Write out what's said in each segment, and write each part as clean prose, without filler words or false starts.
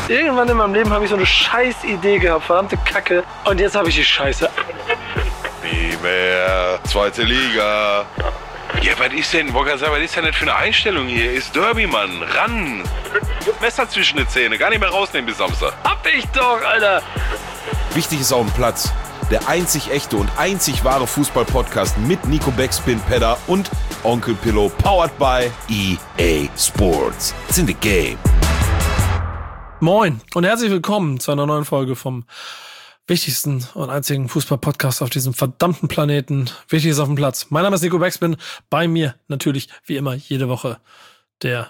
Irgendwann in meinem Leben habe ich so eine scheiß Idee gehabt, verdammte Kacke. Und jetzt habe ich die Scheiße. Nie mehr. Zweite Liga. Ja, was ist denn, was ist denn das für eine Einstellung hier? Ist Derby, Mann. Ran. Messer zwischen die Zähne. Gar nicht mehr rausnehmen bis Samstag. Hab ich doch, Alter. Wichtig ist auf dem Platz. Der einzig echte und einzig wahre Fußball-Podcast mit Nico Backspin, Pedder und Onkel Pillow, powered by EA Sports. It's in the game. Moin und herzlich willkommen zu einer neuen Folge vom wichtigsten und einzigen Fußball-Podcast auf diesem verdammten Planeten. Wichtig ist auf dem Platz. Mein Name ist Nico Backspin. Bei mir natürlich, wie immer, jede Woche der...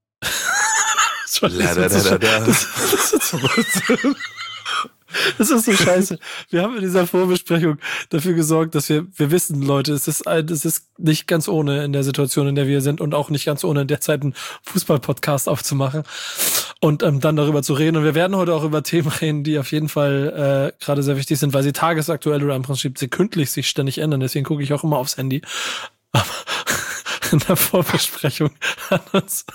Das ist so scheiße. Wir haben in dieser Vorbesprechung dafür gesorgt, dass wir wissen, Leute, es ist nicht ganz ohne in der Situation, in der wir sind und auch nicht ganz ohne in der Zeit einen Fußball-Podcast aufzumachen und dann darüber zu reden. Und wir werden heute auch über Themen reden, die auf jeden Fall gerade sehr wichtig sind, weil sie tagesaktuell oder im Prinzip sekündlich sich ständig ändern. Deswegen gucke ich auch immer aufs Handy. Aber in der Vorbesprechung hat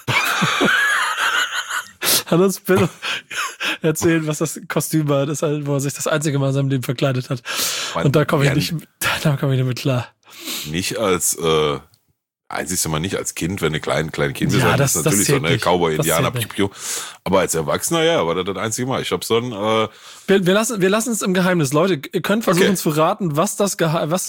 uns Bill erzählt, was das Kostüm war, wo er sich das einzige Mal in seinem Leben verkleidet hat. Und da komme ich nicht mit klar. Nicht als, einzigste Mal nicht als Kind, wenn eine kleine Kind ist, ja, das ist natürlich so eine Cowboy-Indianer. Aber als Erwachsener, ja, war das einzige Mal. Ich habe so ein... Wir lassen es im Geheimnis. Leute, ihr könnt versuchen zu raten, was das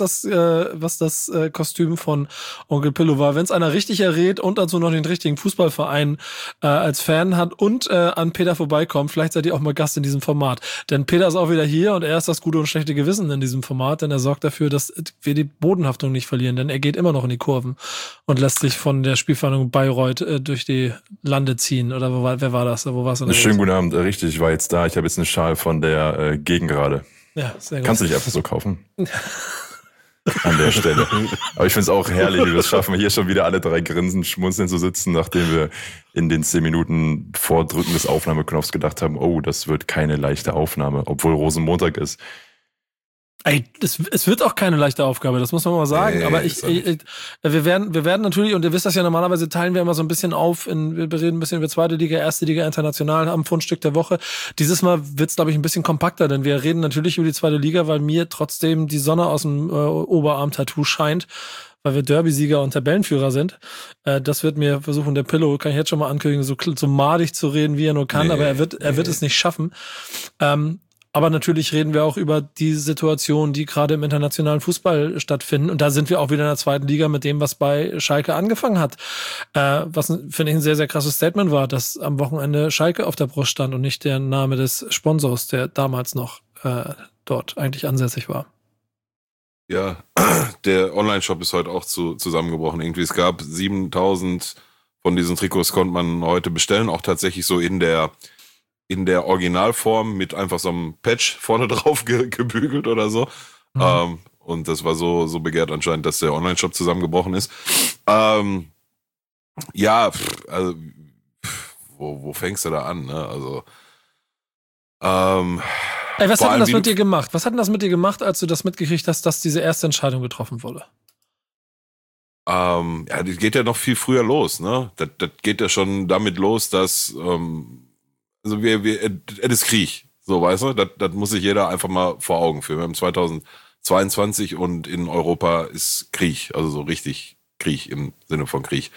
Kostüm von Onkel Pillow war. Wenn es einer richtig errät und dazu noch den richtigen Fußballverein als Fan hat und an Peter vorbeikommt, vielleicht seid ihr auch mal Gast in diesem Format. Denn Peter ist auch wieder hier und er ist das gute und schlechte Gewissen in diesem Format, denn er sorgt dafür, dass wir die Bodenhaftung nicht verlieren, denn er geht immer noch in die Kurven und lässt sich von der Spielvereinigung Bayreuth durch die Lande ziehen. Oder wer war das? Wo war's? Schönen guten Abend, richtig, ich war jetzt da. Ich habe jetzt eine Schal von der Gegengrade. Ja, sehr gut. Kannst du nicht einfach so kaufen? An der Stelle. Aber ich finde es auch herrlich, wie wir es schaffen, hier schon wieder alle drei grinsend, schmunzeln zu sitzen, nachdem wir in den 10 Minuten vor Drücken des Aufnahmeknopfs gedacht haben, oh, das wird keine leichte Aufnahme, obwohl Rosenmontag ist. Ey, es wird auch keine leichte Aufgabe, das muss man mal sagen. Aber wir werden natürlich, und ihr wisst das ja, normalerweise teilen wir immer so ein bisschen auf, wir reden ein bisschen über zweite Liga, erste Liga, international am Fundstück der Woche. Dieses Mal wird's, glaube ich, ein bisschen kompakter, denn wir reden natürlich über die zweite Liga, weil mir trotzdem die Sonne aus dem Oberarm-Tattoo scheint, weil wir Derby-Sieger und Tabellenführer sind. Das wird mir versuchen, der Pillow, kann ich jetzt schon mal ankündigen, so madig zu reden, wie er nur kann, aber er wird es nicht schaffen. Aber natürlich reden wir auch über die Situation, die gerade im internationalen Fußball stattfinden. Und da sind wir auch wieder in der zweiten Liga mit dem, was bei Schalke angefangen hat. Was, finde ich, ein sehr, sehr krasses Statement war, dass am Wochenende Schalke auf der Brust stand und nicht der Name des Sponsors, der damals noch dort eigentlich ansässig war. Ja, der Online-Shop ist heute auch zusammengebrochen. Irgendwie, es gab 7.000 von diesen Trikots, konnte man heute bestellen. Auch tatsächlich so in der Originalform mit einfach so einem Patch vorne drauf gebügelt oder so. Mhm. Und das war so begehrt anscheinend, dass der Online-Shop zusammengebrochen ist. Wo fängst du da an? Ne? Also, ey, was hat denn das mit dir gemacht? Was hat denn das mit dir gemacht, als du das mitgekriegt hast, dass diese erste Entscheidung getroffen wurde? Das geht ja noch viel früher los, ne? Das geht ja schon damit los, dass also es ist Krieg, so, weißt du? Das muss sich jeder einfach mal vor Augen führen. Wir haben 2022 und in Europa ist Krieg, also so richtig Krieg im Sinne von Krieg.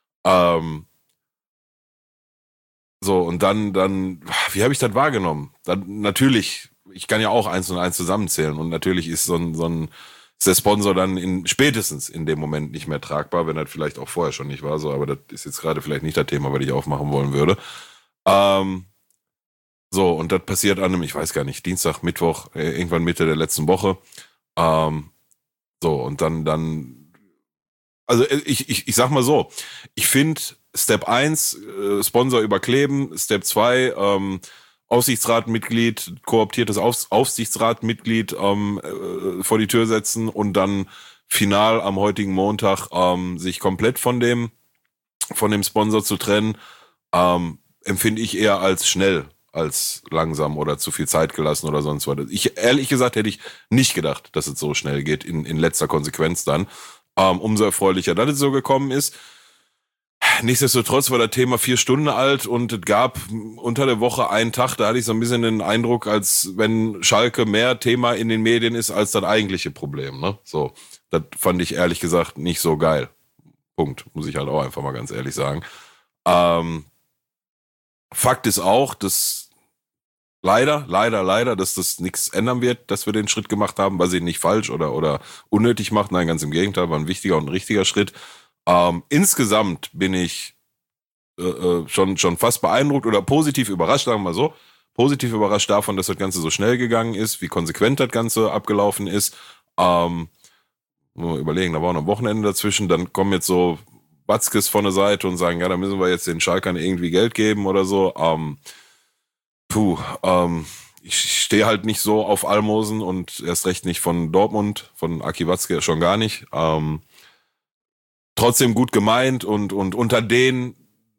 So, und dann, wie habe ich das wahrgenommen? Dann natürlich, ich kann ja auch 1 und 1 zusammenzählen und natürlich ist ist der Sponsor dann spätestens in dem Moment nicht mehr tragbar, wenn das vielleicht auch vorher schon nicht war, so, aber das ist jetzt gerade vielleicht nicht das Thema, was ich aufmachen wollen würde. So, und das passiert an einem, ich weiß gar nicht, Dienstag, Mittwoch, irgendwann Mitte der letzten Woche. So, und dann, also ich sag mal so, ich finde Step 1, Sponsor überkleben, Step 2, Aufsichtsratmitglied, kooptiertes Aufsichtsratmitglied vor die Tür setzen und dann final am heutigen Montag sich komplett von dem Sponsor zu trennen, empfinde ich eher als schnell als langsam oder zu viel Zeit gelassen oder sonst was. Ehrlich gesagt hätte ich nicht gedacht, dass es so schnell geht in letzter Konsequenz dann. Umso erfreulicher, dass es so gekommen ist. nichtsdestotrotz war das Thema 4 Stunden alt und es gab unter der Woche einen Tag, da hatte ich so ein bisschen den Eindruck, als wenn Schalke mehr Thema in den Medien ist als das eigentliche Problem, ne? So, das fand ich ehrlich gesagt nicht so geil. Punkt, muss ich halt auch einfach mal ganz ehrlich sagen. Fakt ist auch, dass leider, dass das nichts ändern wird, dass wir den Schritt gemacht haben, weil sie ihn nicht falsch oder unnötig macht. Nein, ganz im Gegenteil, war ein wichtiger und ein richtiger Schritt. Insgesamt bin ich schon fast beeindruckt oder positiv überrascht, sagen wir mal so. Positiv überrascht davon, dass das Ganze so schnell gegangen ist, wie konsequent das Ganze abgelaufen ist. Nur überlegen, da war noch ein Wochenende dazwischen, dann kommen jetzt so Watzkes von der Seite und sagen, ja, da müssen wir jetzt den Schalkern irgendwie Geld geben oder so. Ich stehe halt nicht so auf Almosen und erst recht nicht von Dortmund, von Aki Watzke schon gar nicht. Trotzdem gut gemeint und unter den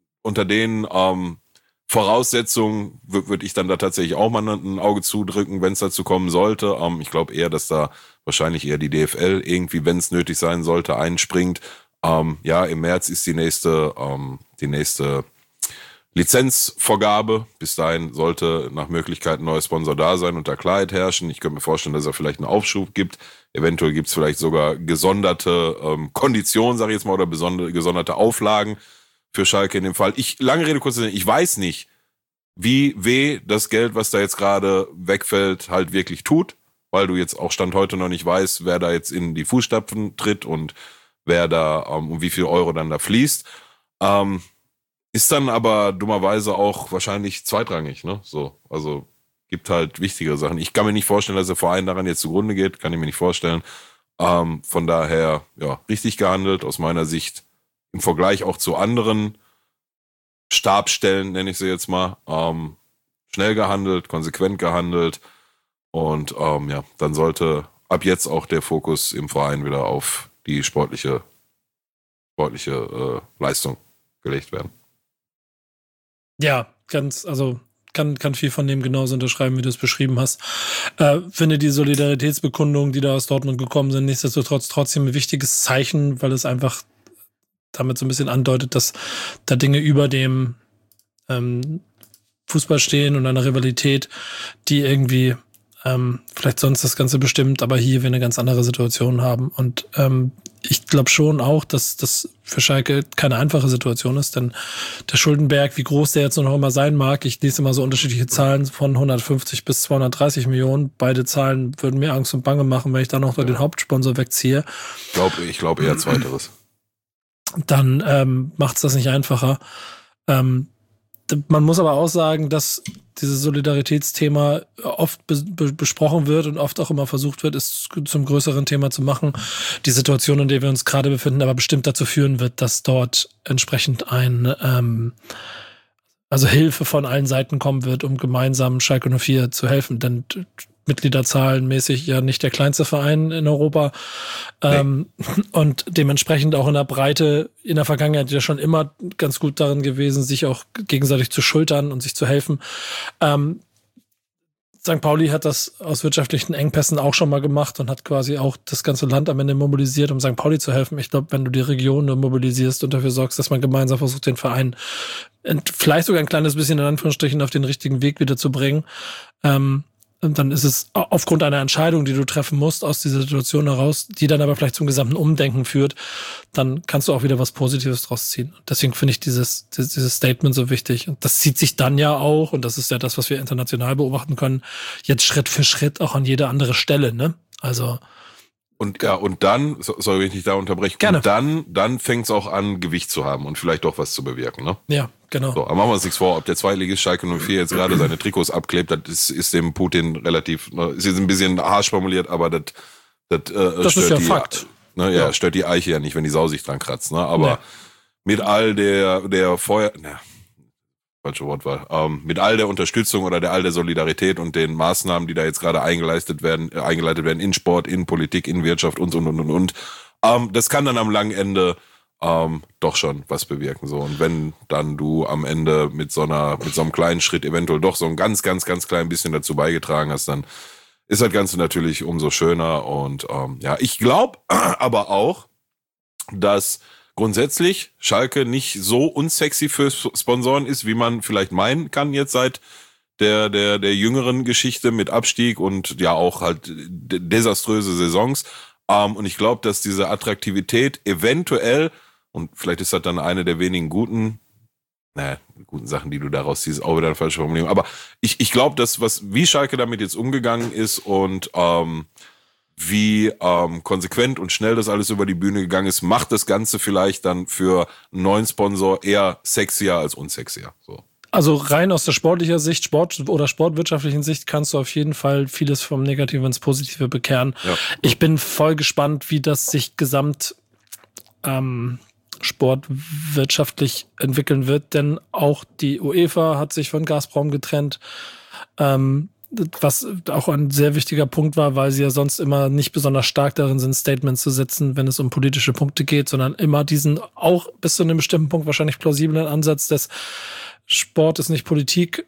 Voraussetzungen würde ich dann da tatsächlich auch mal ein Auge zudrücken, wenn es dazu kommen sollte. Ich glaube eher, dass da wahrscheinlich eher die DFL irgendwie, wenn es nötig sein sollte, einspringt. Ja, im März ist die nächste Lizenzvorgabe. Bis dahin sollte nach Möglichkeit ein neuer Sponsor da sein und da Klarheit herrschen. Ich könnte mir vorstellen, dass es vielleicht einen Aufschub gibt. Eventuell gibt es vielleicht sogar gesonderte Konditionen, sage ich jetzt mal, oder gesonderte Auflagen für Schalke in dem Fall. Lange Rede, kurzer Sinn, ich weiß nicht, wie weh das Geld, was da jetzt gerade wegfällt, halt wirklich tut, weil du jetzt auch Stand heute noch nicht weißt, wer da jetzt in die Fußstapfen tritt und wer da um wie viel Euro dann da fließt. Ist dann aber dummerweise auch wahrscheinlich zweitrangig, ne? So, also gibt halt wichtigere Sachen. Ich kann mir nicht vorstellen, dass der Verein daran jetzt zugrunde geht, kann ich mir nicht vorstellen. Von daher, ja, richtig gehandelt aus meiner Sicht im Vergleich auch zu anderen Stabsstellen, nenne ich sie jetzt mal. Schnell gehandelt, konsequent gehandelt und ja, dann sollte ab jetzt auch der Fokus im Verein wieder auf die sportliche Leistung gelegt werden. Ja, kann viel von dem genauso unterschreiben, wie du es beschrieben hast. Finde die Solidaritätsbekundungen, die da aus Dortmund gekommen sind, nichtsdestotrotz trotzdem ein wichtiges Zeichen, weil es einfach damit so ein bisschen andeutet, dass da Dinge über dem Fußball stehen und einer Rivalität, die irgendwie vielleicht sonst das Ganze bestimmt, aber hier wir eine ganz andere Situation haben. Und ich glaube schon auch, dass das für Schalke keine einfache Situation ist, denn der Schuldenberg, wie groß der jetzt noch immer sein mag, ich lese immer so unterschiedliche Zahlen von 150 bis 230 Millionen. Beide Zahlen würden mir Angst und Bange machen, wenn ich da noch den Hauptsponsor wegziehe. Ich glaube eher Zweiteres. Dann macht es das nicht einfacher. Man muss aber auch sagen, dass dieses Solidaritätsthema oft besprochen wird und oft auch immer versucht wird, es zum größeren Thema zu machen. Die Situation, in der wir uns gerade befinden, aber bestimmt dazu führen wird, dass dort entsprechend also Hilfe von allen Seiten kommen wird, um gemeinsam Schalke 04 zu helfen. Denn Mitgliederzahlenmäßig ja nicht der kleinste Verein in Europa. Nee. Und dementsprechend auch in der Breite in der Vergangenheit ja schon immer ganz gut darin gewesen, sich auch gegenseitig zu schultern und sich zu helfen. St. Pauli hat das aus wirtschaftlichen Engpässen auch schon mal gemacht und hat quasi auch das ganze Land am Ende mobilisiert, um St. Pauli zu helfen. Ich glaube, wenn du die Region nur mobilisierst und dafür sorgst, dass man gemeinsam versucht, den Verein vielleicht sogar ein kleines bisschen in Anführungsstrichen auf den richtigen Weg wieder zu bringen, und dann ist es aufgrund einer Entscheidung, die du treffen musst aus dieser Situation heraus, die dann aber vielleicht zum gesamten Umdenken führt, dann kannst du auch wieder was Positives draus ziehen. Und deswegen finde ich dieses Statement so wichtig. Und das zieht sich dann ja auch, und das ist ja das, was wir international beobachten können, jetzt Schritt für Schritt auch an jede andere Stelle, ne? Also. Und ja, und dann, sorry, wenn ich dich da unterbreche, gerne. Und dann fängt es auch an, Gewicht zu haben und vielleicht doch was zu bewirken, ne? Ja, genau. So, aber machen wir uns nichts vor, ob der Zweitligist Schalke 04 jetzt gerade seine Trikots abklebt, das ist dem Putin relativ, ist jetzt ein bisschen harsch formuliert, aber das stört ist ja Fakt. Ne, ja, stört die Eiche ja nicht, wenn die Sau sich dran kratzt, ne? Aber mit all der falsche Wortwahl, mit all der Unterstützung oder all der Solidarität und den Maßnahmen, die da jetzt gerade eingeleitet werden in Sport, in Politik, in Wirtschaft und. Das kann dann am langen Ende doch schon was bewirken, so. Und wenn dann du am Ende mit so einem kleinen Schritt eventuell doch so ein ganz, ganz, ganz klein bisschen dazu beigetragen hast, dann ist das Ganze natürlich umso schöner. Und ja, ich glaube aber auch, dass grundsätzlich Schalke nicht so unsexy für Sponsoren ist, wie man vielleicht meinen kann jetzt seit der jüngeren Geschichte mit Abstieg und ja auch halt desaströse Saisons. Und ich glaube, dass diese Attraktivität eventuell, und vielleicht ist das dann eine der wenigen guten Sachen, die du daraus ziehst, auch wieder eine falsche Formulierung. Aber ich glaube, dass wie Schalke damit jetzt umgegangen ist und wie konsequent und schnell das alles über die Bühne gegangen ist, macht das Ganze vielleicht dann für einen neuen Sponsor eher sexier als unsexier. So. Also rein aus der sportlicher Sicht, sportwirtschaftlichen Sicht kannst du auf jeden Fall vieles vom Negativen ins Positive bekehren. Ja. Ich bin voll gespannt, wie das sich gesamt sportwirtschaftlich entwickeln wird, denn auch die UEFA hat sich von Gazprom getrennt, was auch ein sehr wichtiger Punkt war, weil sie ja sonst immer nicht besonders stark darin sind, Statements zu setzen, wenn es um politische Punkte geht, sondern immer diesen auch bis zu einem bestimmten Punkt wahrscheinlich plausiblen Ansatz des Sport ist nicht Politik,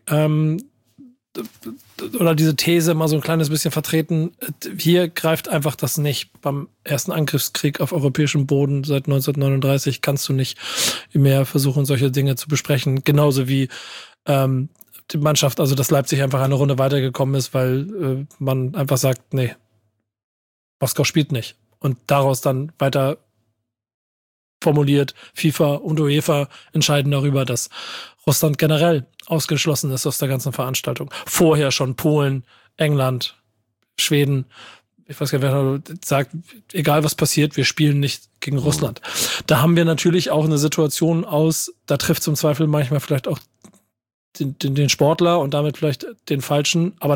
oder diese These immer so ein kleines bisschen vertreten. Hier greift einfach das nicht. Beim ersten Angriffskrieg auf europäischem Boden seit 1939 kannst du nicht mehr versuchen, solche Dinge zu besprechen. Genauso wie die Mannschaft, also dass Leipzig einfach eine Runde weitergekommen ist, weil man einfach sagt, nee, Moskau spielt nicht. Und daraus dann weiter formuliert, FIFA und UEFA entscheiden darüber, dass Russland generell ausgeschlossen ist aus der ganzen Veranstaltung. Vorher schon Polen, England, Schweden, ich weiß gar nicht, wer sagt, egal was passiert, wir spielen nicht gegen Russland. Da haben wir natürlich auch eine Situation da trifft zum Zweifel manchmal vielleicht auch den Sportler und damit vielleicht den Falschen, aber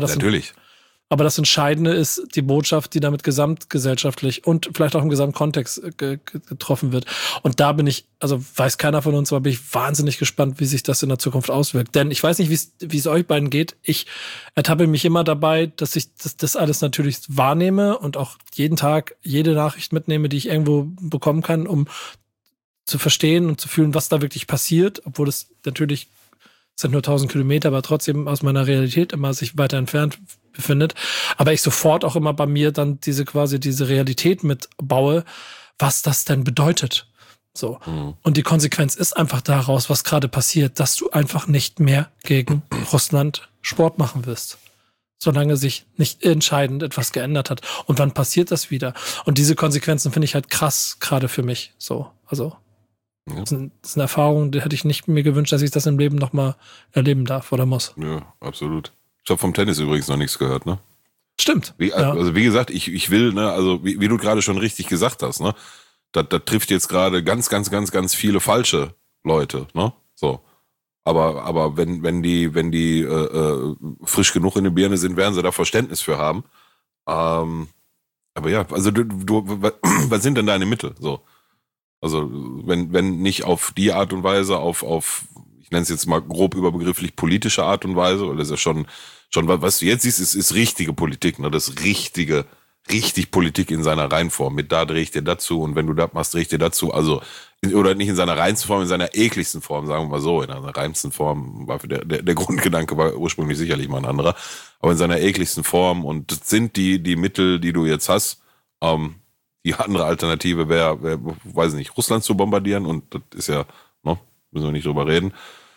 das Entscheidende ist die Botschaft, die damit gesamtgesellschaftlich und vielleicht auch im Gesamtkontext getroffen wird. Und da weiß keiner von uns, aber bin ich wahnsinnig gespannt, wie sich das in der Zukunft auswirkt. Denn ich weiß nicht, wie es euch beiden geht. Ich ertappe mich immer dabei, dass ich das alles natürlich wahrnehme und auch jeden Tag jede Nachricht mitnehme, die ich irgendwo bekommen kann, um zu verstehen und zu fühlen, was da wirklich passiert, obwohl es natürlich sind nur 1000 Kilometer, aber trotzdem aus meiner Realität immer sich weiter entfernt befindet. Aber ich sofort auch immer bei mir dann diese Realität mitbaue, was das denn bedeutet. So. Und die Konsequenz ist einfach daraus, was gerade passiert, dass du einfach nicht mehr gegen Russland Sport machen wirst. Solange sich nicht entscheidend etwas geändert hat. Und wann passiert das wieder? Und diese Konsequenzen finde ich halt krass, gerade für mich. So, also. Ja. Das ist eine Erfahrung, die hätte ich nicht mir gewünscht, dass ich das im Leben nochmal erleben darf oder muss. Ja, absolut. Ich habe vom Tennis übrigens noch nichts gehört, ne? Stimmt. Also wie gesagt, ich will, ne, also wie du gerade schon richtig gesagt hast, ne? Da trifft jetzt gerade ganz, ganz, ganz, ganz viele falsche Leute, ne? So. Aber wenn die frisch genug in der Birne sind, werden sie da Verständnis für haben. Aber ja, also was sind denn deine Mittel? So. Also wenn nicht auf die Art und Weise, auf ich nenne es jetzt mal grob überbegrifflich politische Art und Weise, weil das ist ja schon was du jetzt siehst, ist richtige Politik, ne? Das richtig Politik in seiner Reihenform. Mit da drehe ich dir dazu und wenn du das machst, drehe ich dir dazu. Also oder nicht in seiner reinsten Form, in seiner ekligsten Form, sagen wir mal so. In einer reinsten Form war für der Grundgedanke war ursprünglich sicherlich mal ein anderer, aber in seiner ekligsten Form. Und das sind die Mittel, die du jetzt hast. Die andere Alternative wäre, weiß nicht, Russland zu bombardieren und das ist ja, ne, müssen wir nicht drüber reden.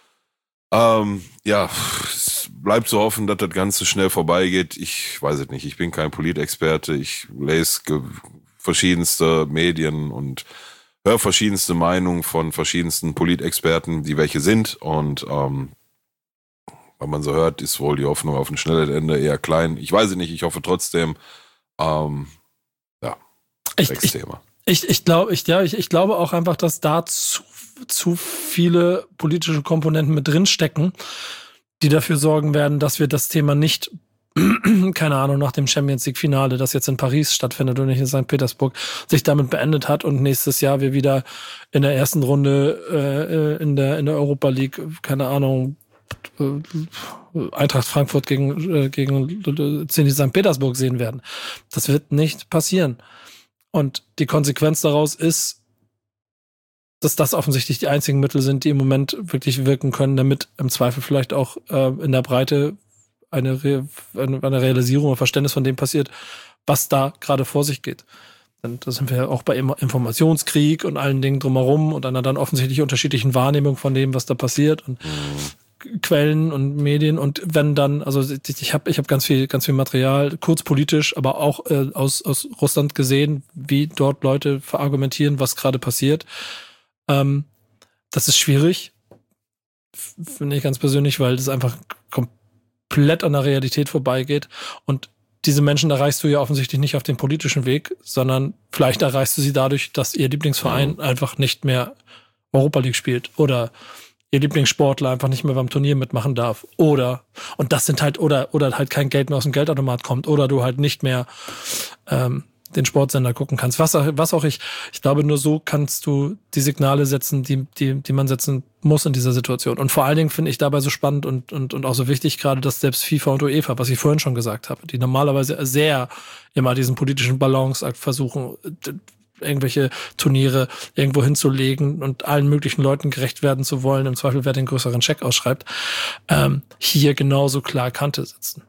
Ja, es bleibt zu hoffen, dass das Ganze schnell vorbeigeht. Ich weiß es nicht, ich bin kein Politexperte, ich lese verschiedenste Medien und höre verschiedenste Meinungen von verschiedensten Politexperten, die welche sind und weil man so hört, ist wohl die Hoffnung auf ein schnelles Ende eher klein. Ich weiß es nicht, ich hoffe trotzdem, Ich glaube auch einfach, dass da zu viele politische Komponenten mit drin stecken, die dafür sorgen werden, dass wir das Thema nicht, keine Ahnung, nach dem Champions League Finale, das jetzt in Paris stattfindet und nicht in St. Petersburg, sich damit beendet hat und nächstes Jahr wir wieder in der ersten Runde in der Europa League, keine Ahnung, Eintracht Frankfurt gegen Zenit St. Petersburg sehen werden. Das wird nicht passieren. Und die Konsequenz daraus ist, dass das offensichtlich die einzigen Mittel sind, die im Moment wirklich wirken können, damit im Zweifel vielleicht auch in der Breite eine Realisierung oder Verständnis von dem passiert, was da gerade vor sich geht. Da sind wir auch bei Informationskrieg und allen Dingen drumherum und einer dann offensichtlich unterschiedlichen Wahrnehmung von dem, was da passiert und Quellen und Medien. Und wenn dann, also ich hab ganz viel Material, kurz politisch, aber auch aus Russland gesehen, wie dort Leute verargumentieren, was gerade passiert. Das ist schwierig, finde ich ganz persönlich, weil das einfach komplett an der Realität vorbeigeht. Und diese Menschen erreichst du ja offensichtlich nicht auf dem politischen Weg, sondern vielleicht erreichst du sie dadurch, dass ihr Lieblingsverein einfach nicht mehr Europa League spielt oder ihr Lieblingssportler einfach nicht mehr beim Turnier mitmachen darf. Oder halt kein Geld mehr aus dem Geldautomat kommt oder du halt nicht mehr den Sportsender gucken kannst. Was auch ich glaube, nur so kannst du die Signale setzen, die man setzen muss in dieser Situation. Und vor allen Dingen finde ich dabei so spannend und auch so wichtig gerade, dass selbst FIFA und UEFA, was ich vorhin schon gesagt habe, die normalerweise sehr immer diesen politischen Balanceakt versuchen, irgendwelche Turniere irgendwo hinzulegen und allen möglichen Leuten gerecht werden zu wollen, im Zweifel wer den größeren Scheck ausschreibt, hier genauso klar Kante setzen.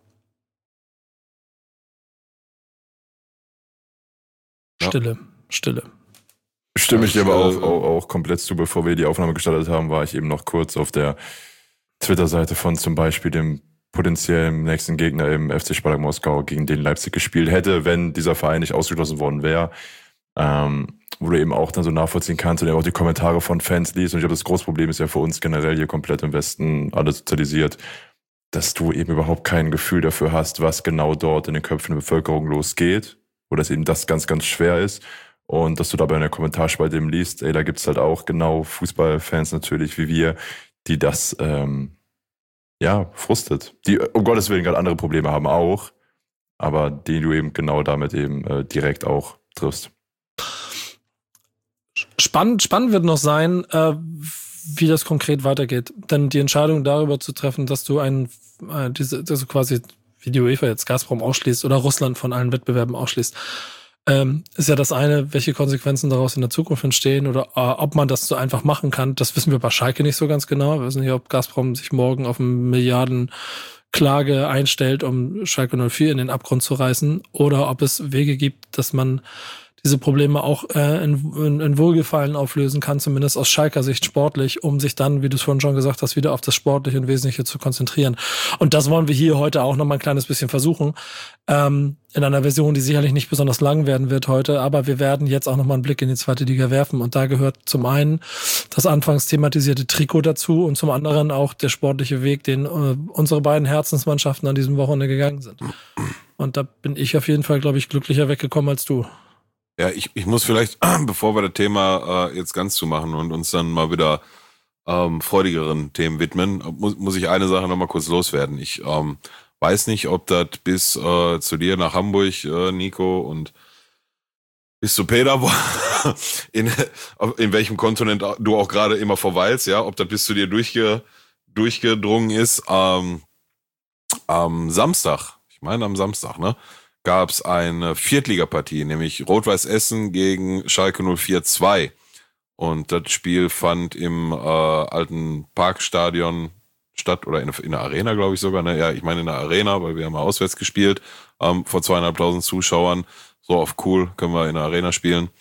Stille. Stimme ich dir aber auch komplett zu. Bevor wir die Aufnahme gestartet haben, war ich eben noch kurz auf der Twitter-Seite von zum Beispiel dem potenziellen nächsten Gegner im FC Spartak Moskau, gegen den Leipzig gespielt hätte, wenn dieser Verein nicht ausgeschlossen worden wäre. Wo du eben auch dann so nachvollziehen kannst und eben auch die Kommentare von Fans liest. Und ich glaube, das große Problem ist ja für uns generell hier komplett im Westen alle sozialisiert, dass du eben überhaupt kein Gefühl dafür hast, was genau dort in den Köpfen der Bevölkerung losgeht. Oder dass eben das ganz, ganz schwer ist. Und dass du dabei in der Kommentarspalte eben liest, da gibt's halt auch genau Fußballfans natürlich wie wir, die das frustet. Die um Gottes Willen gerade andere Probleme haben auch, aber die du eben genau damit eben direkt auch triffst. Spannend wird noch sein, wie das konkret weitergeht. Denn die Entscheidung darüber zu treffen, dass du also quasi wie die UEFA jetzt Gazprom ausschließt oder Russland von allen Wettbewerben ausschließt, ist ja das eine, welche Konsequenzen daraus in der Zukunft entstehen oder ob man das so einfach machen kann. Das wissen wir bei Schalke nicht so ganz genau. Wir wissen nicht, ob Gazprom sich morgen auf eine Milliardenklage einstellt, um Schalke 04 in den Abgrund zu reißen, oder ob es Wege gibt, dass man diese Probleme auch in Wohlgefallen auflösen kann, zumindest aus Schalker Sicht sportlich, um sich dann, wie du es vorhin schon gesagt hast, wieder auf das Sportliche und Wesentliche zu konzentrieren. Und das wollen wir hier heute auch noch mal ein kleines bisschen versuchen, in einer Version, die sicherlich nicht besonders lang werden wird heute, aber wir werden jetzt auch noch mal einen Blick in die zweite Liga werfen und da gehört zum einen das anfangs thematisierte Trikot dazu und zum anderen auch der sportliche Weg, den unsere beiden Herzensmannschaften an diesem Wochenende gegangen sind. Und da bin ich auf jeden Fall, glaube ich, glücklicher weggekommen als du. Ja, ich muss vielleicht, bevor wir das Thema jetzt ganz zumachen und uns dann mal wieder freudigeren Themen widmen, muss ich eine Sache nochmal kurz loswerden. Ich weiß nicht, ob das bis zu dir nach Hamburg, Nico, und bis zu Peter, in welchem Kontinent du auch gerade immer verweilst, ja, ob das bis zu dir durchgedrungen ist. Am Samstag, ne? Gab es eine Viertligapartie, nämlich Rot-Weiß Essen gegen Schalke 04 2. Und das Spiel fand im alten Parkstadion statt, oder in der Arena, glaube ich sogar. Ne? Ja, ich meine in der Arena, weil wir haben auswärts gespielt, vor 2.500 Zuschauern. So auf cool, können wir in der Arena spielen.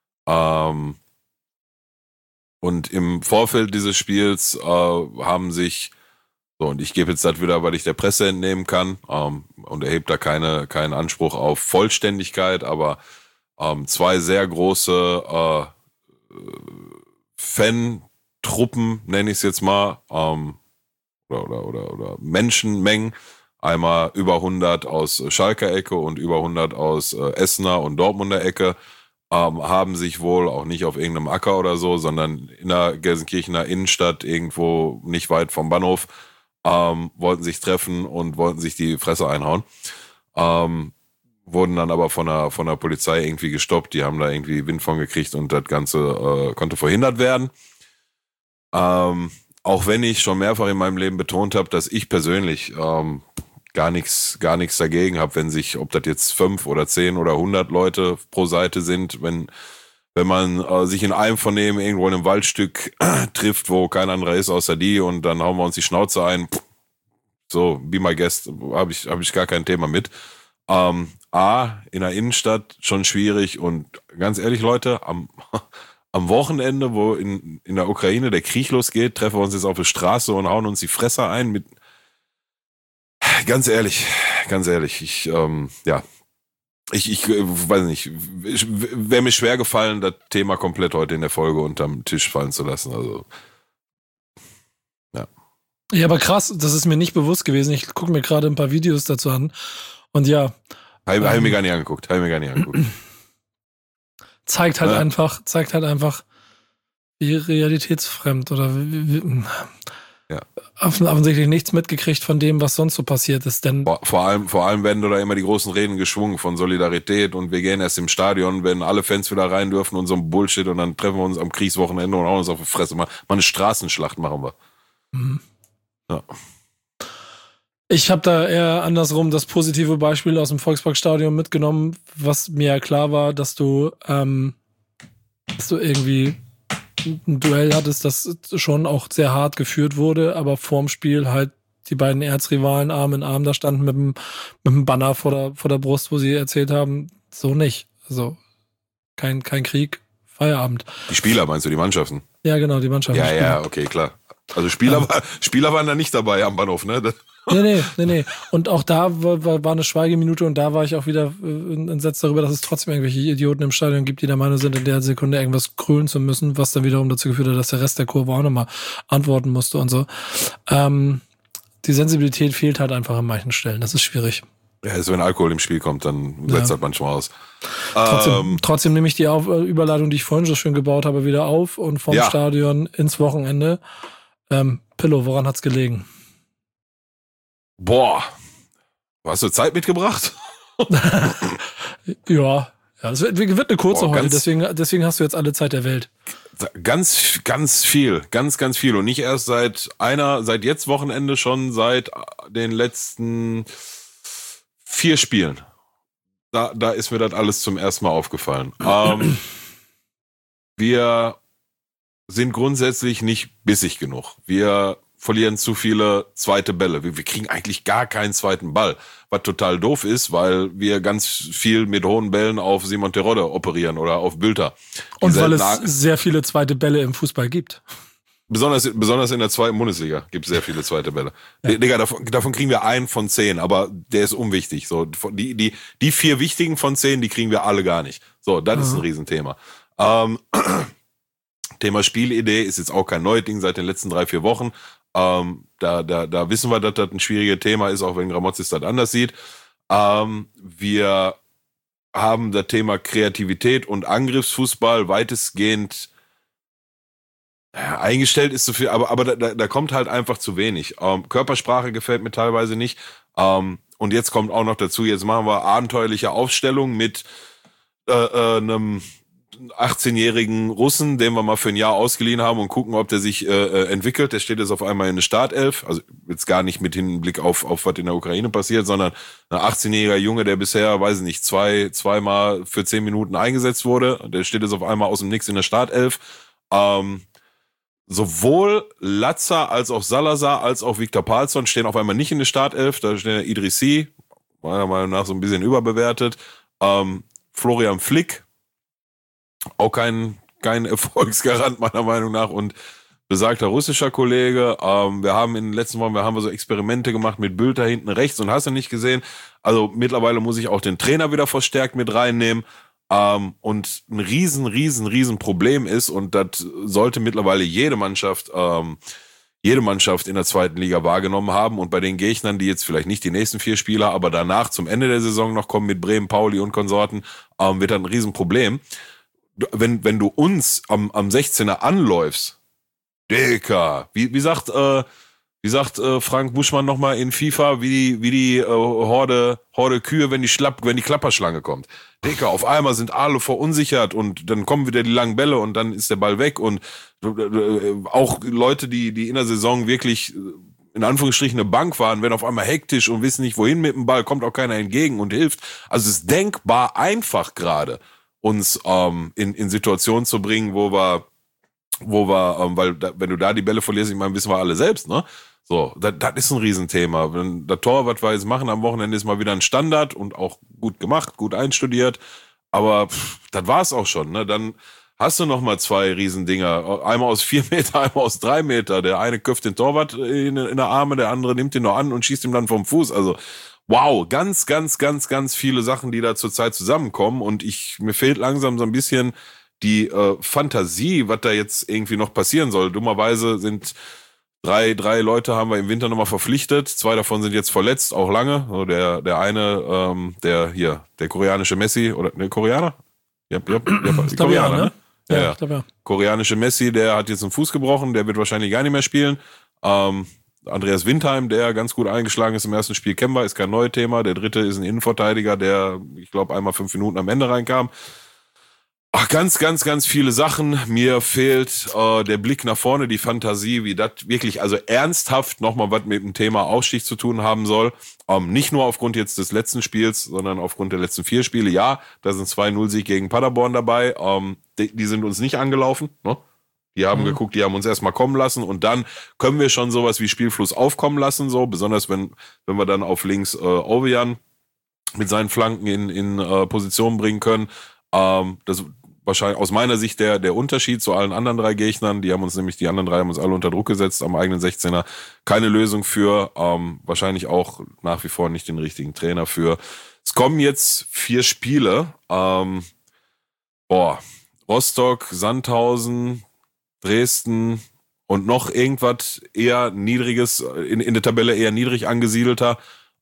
Und im Vorfeld dieses Spiels haben sich, so, und ich gebe jetzt das wieder, weil ich der Presse entnehmen kann, und erhebt da keinen Anspruch auf Vollständigkeit, aber zwei sehr große Fan-Truppen, nenne ich es jetzt mal, oder Menschenmengen, einmal über 100 aus Schalker Ecke und über 100 aus Essener und Dortmunder Ecke, haben sich wohl auch nicht auf irgendeinem Acker oder so, sondern in der Gelsenkirchener Innenstadt, irgendwo nicht weit vom Bahnhof, wollten sich treffen und wollten sich die Fresse einhauen. Wurden dann aber von der Polizei irgendwie gestoppt. Die haben da irgendwie Wind von gekriegt und das Ganze konnte verhindert werden. Auch wenn ich schon mehrfach in meinem Leben betont habe, dass ich persönlich gar nichts dagegen habe, wenn sich, ob das jetzt 5 oder 10 oder 100 Leute pro Seite sind, wenn man sich in einem von denen irgendwo in einem Waldstück trifft, wo kein anderer ist außer die, und dann hauen wir uns die Schnauze ein. So, be my guest, habe ich gar kein Thema mit. In der Innenstadt schon schwierig und ganz ehrlich, Leute, am Wochenende, wo in der Ukraine der Krieg losgeht, treffen wir uns jetzt auf der Straße und hauen uns die Fresse ein mit, ganz ehrlich, ich weiß nicht, wäre mir schwer gefallen, das Thema komplett heute in der Folge unterm Tisch fallen zu lassen, also, ja. Ja, aber krass, das ist mir nicht bewusst gewesen. Ich gucke mir gerade ein paar Videos dazu an und ja. Hab ich mir gar nicht angeguckt. Zeigt halt einfach, wie realitätsfremd oder offensichtlich nichts mitgekriegt von dem, was sonst so passiert ist. Denn vor allem werden da immer die großen Reden geschwungen von Solidarität und wir gehen erst im Stadion, wenn alle Fans wieder rein dürfen und so ein Bullshit und dann treffen wir uns am Kriegswochenende und hauen uns auf die Fresse. Mal eine Straßenschlacht machen wir. Mhm. Ja. Ich habe da eher andersrum das positive Beispiel aus dem Volksparkstadion mitgenommen, was mir ja klar war, dass du irgendwie ein Duell hattest, das schon auch sehr hart geführt wurde, aber vorm Spiel halt die beiden Erzrivalen Arm in Arm da standen mit dem Banner vor der Brust, wo sie erzählt haben, so nicht. Also kein Krieg, Feierabend. Die Spieler meinst du, die Mannschaften? Ja, genau, die Mannschaften. Ja, okay, klar. Also Spieler waren da nicht dabei am Bahnhof, ne? Nee. Und auch da war eine Schweigeminute und da war ich auch wieder entsetzt darüber, dass es trotzdem irgendwelche Idioten im Stadion gibt, die der Meinung sind, in der Sekunde irgendwas krölen zu müssen, was dann wiederum dazu geführt hat, dass der Rest der Kurve auch nochmal antworten musste und so. Die Sensibilität fehlt halt einfach an manchen Stellen. Das ist schwierig. Ja, also wenn Alkohol im Spiel kommt, dann setzt das manchmal aus. Trotzdem nehme ich die Überleitung, die ich vorhin so schön gebaut habe, wieder auf und vom Stadion ins Wochenende. Pillow, woran hat's gelegen? Boah, hast du Zeit mitgebracht? Ja, das wird eine kurze heute, deswegen hast du jetzt alle Zeit der Welt. Ganz, ganz viel, ganz, ganz viel und nicht erst seit jetzt Wochenende, schon seit den letzten 4 Spielen. Da ist mir das alles zum ersten Mal aufgefallen. Wir sind grundsätzlich nicht bissig genug. Wir verlieren zu viele zweite Bälle. Wir kriegen eigentlich gar keinen zweiten Ball, was total doof ist, weil wir ganz viel mit hohen Bällen auf Simon Terodde operieren oder auf Bülter. Und weil es sehr viele zweite Bälle im Fußball gibt. Besonders in der 2. Bundesliga gibt es sehr viele zweite Bälle. Ja. Digga, davon kriegen wir 1 von 10, aber der ist unwichtig. So, die 4 wichtigen von 10, die kriegen wir alle gar nicht. So, das ist ein Riesenthema. Thema Spielidee ist jetzt auch kein neues Ding seit den letzten 3-4 Wochen. Da wissen wir, dass das ein schwieriges Thema ist, auch wenn Gramozis das anders sieht. Wir haben das Thema Kreativität und Angriffsfußball weitestgehend eingestellt, ist zu viel, aber da kommt halt einfach zu wenig. Körpersprache gefällt mir teilweise nicht. Und jetzt kommt auch noch dazu, jetzt machen wir abenteuerliche Aufstellung mit einem 18-jährigen Russen, den wir mal für ein Jahr ausgeliehen haben und gucken, ob der sich entwickelt. Der steht jetzt auf einmal in der Startelf, also jetzt gar nicht mit Hinblick auf was in der Ukraine passiert, sondern ein 18-jähriger Junge, der bisher, weiß ich nicht, zweimal für 10 Minuten eingesetzt wurde. Der steht jetzt auf einmal aus dem Nix in der Startelf. Sowohl Latza als auch Salazar als auch Viktor Palsson stehen auf einmal nicht in der Startelf. Da steht der Idrissi, meiner Meinung nach so ein bisschen überbewertet. Florian Flick, auch kein Erfolgsgarant meiner Meinung nach und besagter russischer Kollege. Wir haben in den letzten Wochen so Experimente gemacht mit Bülter hinten rechts und hast du nicht gesehen. Also mittlerweile muss ich auch den Trainer wieder verstärkt mit reinnehmen. Und ein riesen Problem ist, und das sollte mittlerweile jede Mannschaft in der 2. Liga wahrgenommen haben. Und bei den Gegnern, die jetzt vielleicht nicht die nächsten 4 Spieler, aber danach zum Ende der Saison noch kommen mit Bremen, Pauli und Konsorten, wird das ein Riesenproblem. Wenn du uns am 16er anläufst, Dicker, wie sagt Frank Buschmann nochmal in FIFA, wie die Horde Kühe, wenn die Klapperschlange kommt. Dicker, auf einmal sind alle verunsichert und dann kommen wieder die langen Bälle und dann ist der Ball weg und auch Leute, die in der Saison wirklich in Anführungsstrichen eine Bank waren, werden auf einmal hektisch und wissen nicht, wohin mit dem Ball, kommt auch keiner entgegen und hilft. Also es ist denkbar einfach gerade, uns in Situationen zu bringen, wo wir, weil wenn du da die Bälle verlierst, ich meine, wissen wir alle selbst, ne? So, das ist ein Riesenthema. Wenn der Torwart weiß, machen am Wochenende ist mal wieder ein Standard und auch gut gemacht, gut einstudiert. Aber das war's auch schon. Ne? Dann hast du noch mal 2 Riesendinger. Einmal aus 4 Meter, einmal aus 3 Meter. Der eine köpft den Torwart in der Arme, der andere nimmt ihn noch an und schießt ihm dann vom Fuß. Also wow, ganz, ganz, ganz, ganz viele Sachen, die da zurzeit zusammenkommen. Und mir fehlt langsam so ein bisschen die Fantasie, was da jetzt irgendwie noch passieren soll. Dummerweise sind drei Leute haben wir im Winter nochmal verpflichtet. 2 davon sind jetzt verletzt, auch lange. So der eine, der koreanische Messi, oder ne, Koreaner? Ja, Koreaner, ne? Ja. Ich glaub, ja. Koreanische Messi, der hat jetzt einen Fuß gebrochen, der wird wahrscheinlich gar nicht mehr spielen. Andreas Windheim, der ganz gut eingeschlagen ist im ersten Spiel, kennen wir, ist kein neues Thema. Der dritte ist ein Innenverteidiger, der, ich glaube, einmal 5 Minuten am Ende reinkam. Ach, ganz, ganz, ganz viele Sachen. Mir fehlt der Blick nach vorne, die Fantasie, wie das wirklich, also ernsthaft nochmal was mit dem Thema Aufstieg zu tun haben soll. Nicht nur aufgrund jetzt des letzten Spiels, sondern aufgrund der letzten 4 Spiele. Ja, da sind 2-0-Sieg gegen Paderborn dabei. Die sind uns nicht angelaufen, ne? Die haben geguckt, die haben uns erstmal kommen lassen und dann können wir schon sowas wie Spielfluss aufkommen lassen, so, besonders wenn wir dann auf links Ovejan mit seinen Flanken in Position bringen können. Das wahrscheinlich aus meiner Sicht der Unterschied zu allen anderen 3 Gegnern. Die anderen 3 haben uns alle unter Druck gesetzt am eigenen 16er. Keine Lösung für, wahrscheinlich auch nach wie vor nicht den richtigen Trainer für. Es kommen jetzt 4 Spiele. Rostock, Sandhausen, Dresden und noch irgendwas eher niedriges, in der Tabelle eher niedrig angesiedelter.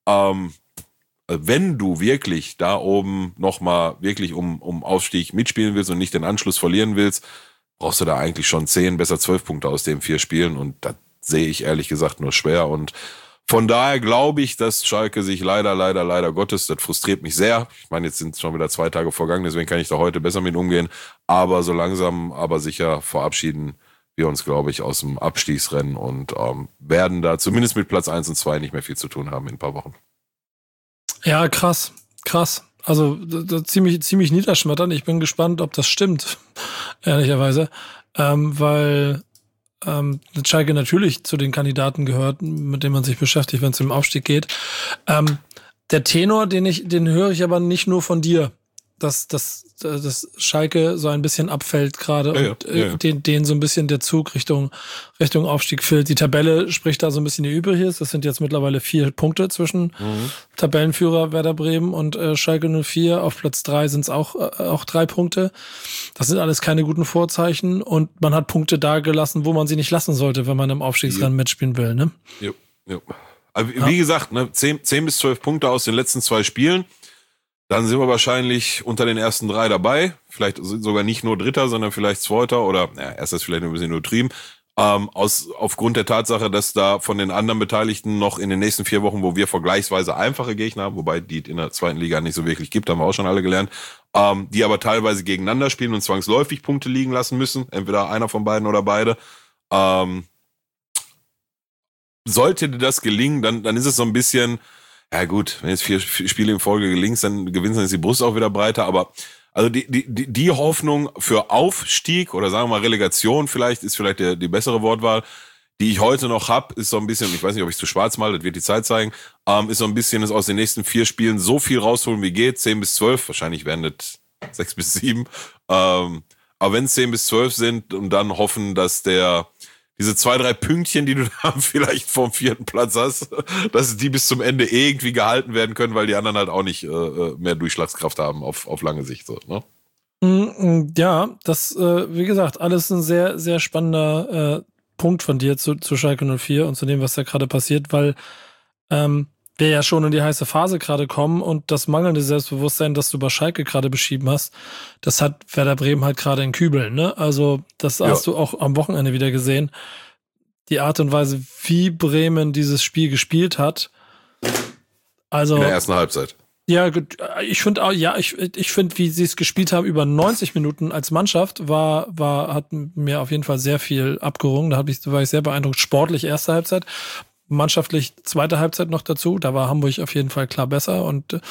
Wenn du wirklich da oben nochmal wirklich um Aufstieg mitspielen willst und nicht den Anschluss verlieren willst, brauchst du da eigentlich schon 10, besser 12 Punkte aus den 4 Spielen und das sehe ich ehrlich gesagt nur schwer und von daher glaube ich, dass Schalke sich leider Gottes, das frustriert mich sehr. Ich meine, jetzt sind schon wieder 2 Tage vergangen, deswegen kann ich da heute besser mit umgehen. Aber so langsam, aber sicher verabschieden wir uns, glaube ich, aus dem Abstiegsrennen und werden da zumindest mit Platz 1 und 2 nicht mehr viel zu tun haben in ein paar Wochen. Ja, krass. Also ziemlich niederschmetternd. Ich bin gespannt, ob das stimmt, ehrlicherweise. Weil Schalke natürlich zu den Kandidaten gehört, mit denen man sich beschäftigt, wenn es um den Aufstieg geht. Der Tenor, den höre ich aber nicht nur von dir, dass Schalke so ein bisschen abfällt gerade und den so ein bisschen der Zug Richtung Aufstieg fällt. Die Tabelle spricht da so ein bisschen die übrig ist. Das sind jetzt mittlerweile 4 Punkte zwischen Tabellenführer Werder Bremen und Schalke 04. Auf Platz 3 sind es auch 3 Punkte. Das sind alles keine guten Vorzeichen und man hat Punkte da gelassen, wo man sie nicht lassen sollte, wenn man im Aufstiegsrennen mitspielen will, ne? Jo. Also, wie gesagt, ne, 10 bis 12 Punkte aus den letzten 2 Spielen. Dann sind wir wahrscheinlich unter den ersten 3 dabei. Vielleicht sogar nicht nur Dritter, sondern vielleicht Zweiter oder, erstes vielleicht ein bisschen übertrieben. Aufgrund der Tatsache, dass da von den anderen Beteiligten noch in den nächsten 4 Wochen, wo wir vergleichsweise einfache Gegner haben, wobei die in der 2. Liga nicht so wirklich gibt, haben wir auch schon alle gelernt, die aber teilweise gegeneinander spielen und zwangsläufig Punkte liegen lassen müssen. Entweder einer von beiden oder beide. Sollte dir das gelingen, dann ist es so ein bisschen, ja gut, wenn jetzt 4 Spiele in Folge gelingt, dann gewinnst, dann ist die Brust auch wieder breiter, aber also die Hoffnung für Aufstieg oder sagen wir mal Relegation vielleicht, ist vielleicht die bessere Wortwahl, die ich heute noch habe, ist so ein bisschen, ich weiß nicht, ob ich es zu schwarz mal, das wird die Zeit zeigen, ist so ein bisschen, ist aus den nächsten 4 Spielen so viel rausholen wie geht, 10 bis 12, wahrscheinlich werden das 6 bis 7, aber wenn es 10 bis 12 sind und dann hoffen, dass diese 2, 3 Pünktchen, die du da vielleicht vom 4. Platz hast, dass die bis zum Ende irgendwie gehalten werden können, weil die anderen halt auch nicht mehr Durchschlagskraft haben auf lange Sicht. So, ne? Ja, das, wie gesagt, alles ein sehr, sehr spannender Punkt von dir zu Schalke 04 und zu dem, was da gerade passiert, weil wir ja schon in die heiße Phase gerade kommen und das mangelnde Selbstbewusstsein, das du bei Schalke gerade beschrieben hast, das hat Werder Bremen halt gerade in Kübeln, ne? Also das hast du auch am Wochenende wieder gesehen. Die Art und Weise, wie Bremen dieses Spiel gespielt hat. Also in der ersten Halbzeit. Ja, ich finde auch, ich finde, wie sie es gespielt haben über 90 Minuten als Mannschaft, hat mir auf jeden Fall sehr viel abgerungen. Da war ich sehr beeindruckt. Sportlich erste Halbzeit. Mannschaftlich zweite Halbzeit noch dazu, da war Hamburg auf jeden Fall klar besser und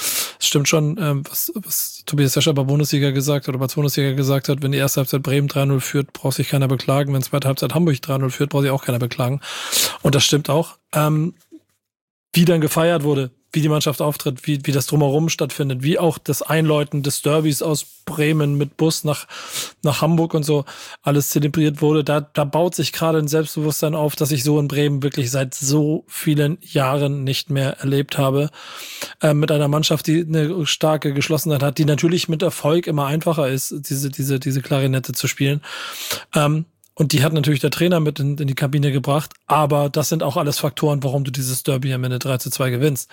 stimmt schon, was Tobias Escher bei Bundesliga gesagt hat oder bei Bundesliga gesagt hat, wenn die erste Halbzeit Bremen 3-0 führt, braucht sich keiner beklagen. Wenn zweite Halbzeit Hamburg 3-0 führt, braucht sich auch keiner beklagen. Und das stimmt auch. Wie dann gefeiert wurde, wie die Mannschaft auftritt, wie das Drumherum stattfindet, wie auch das Einläuten des Derbys aus Bremen mit Bus nach Hamburg und so alles zelebriert wurde, da baut sich gerade ein Selbstbewusstsein auf, das ich so in Bremen wirklich seit so vielen Jahren nicht mehr erlebt habe. Mit einer Mannschaft, die eine starke Geschlossenheit hat, die natürlich mit Erfolg immer einfacher ist, diese Klarinette zu spielen. Und die hat natürlich der Trainer mit in die Kabine gebracht. Aber das sind auch alles Faktoren, warum du dieses Derby am Ende 3-2 gewinnst.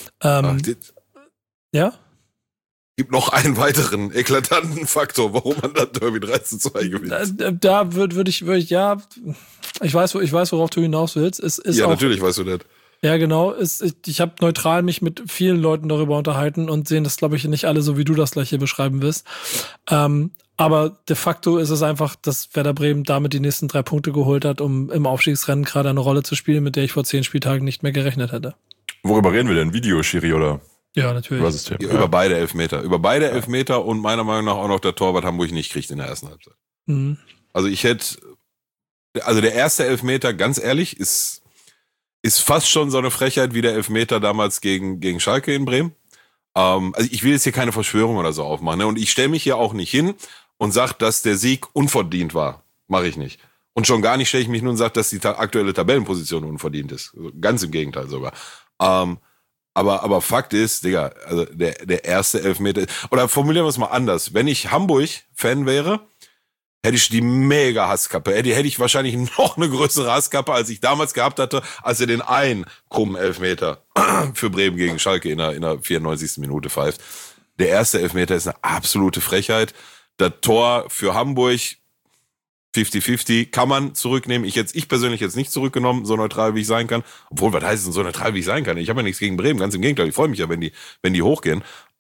Ja? Gibt noch einen weiteren eklatanten Faktor, warum man das Derby 3-2 gewinnt. Da würde ich, ja, ich weiß, worauf du hinaus willst. Ja, auch, natürlich weißt du das. Ja, genau. Ich habe neutral mich mit vielen Leuten darüber unterhalten und sehen das, glaube ich, nicht alle so, wie du das gleich hier beschreiben wirst. Aber de facto ist es einfach, dass Werder Bremen damit die nächsten 3 Punkte geholt hat, um im Aufstiegsrennen gerade eine Rolle zu spielen, mit der ich vor 10 Spieltagen nicht mehr gerechnet hätte. Worüber reden wir denn? Videoschiri oder? Ja, natürlich. Was ist Über beide Elfmeter. Über beide Elfmeter und meiner Meinung nach auch noch der Torwart Hamburg nicht kriegt in der ersten Halbzeit. Mhm. Also der erste Elfmeter, ganz ehrlich, ist fast schon so eine Frechheit wie der Elfmeter damals gegen Schalke in Bremen. Also ich will jetzt hier keine Verschwörung oder so aufmachen, ne? Und ich stelle mich hier auch nicht hin und sage, dass der Sieg unverdient war. Mache ich nicht. Und schon gar nicht stelle ich mich hin und sage, dass die aktuelle Tabellenposition unverdient ist. Ganz im Gegenteil sogar. Aber Fakt ist, Digga, also der erste Elfmeter, oder formulieren wir es mal anders. Wenn ich Hamburg-Fan wäre, hätte ich die mega Hasskappe. Hätte ich wahrscheinlich noch eine größere Hasskappe, als ich damals gehabt hatte, als er den einen krummen Elfmeter für Bremen gegen Schalke in der 94. Minute pfeift. Der erste Elfmeter ist eine absolute Frechheit. Das Tor für Hamburg 50-50 kann man zurücknehmen. Ich persönlich jetzt nicht zurückgenommen, so neutral wie ich sein kann. Obwohl, was heißt denn so neutral wie ich sein kann? Ich habe ja nichts gegen Bremen, ganz im Gegenteil. Ich freue mich ja, wenn die hochgehen.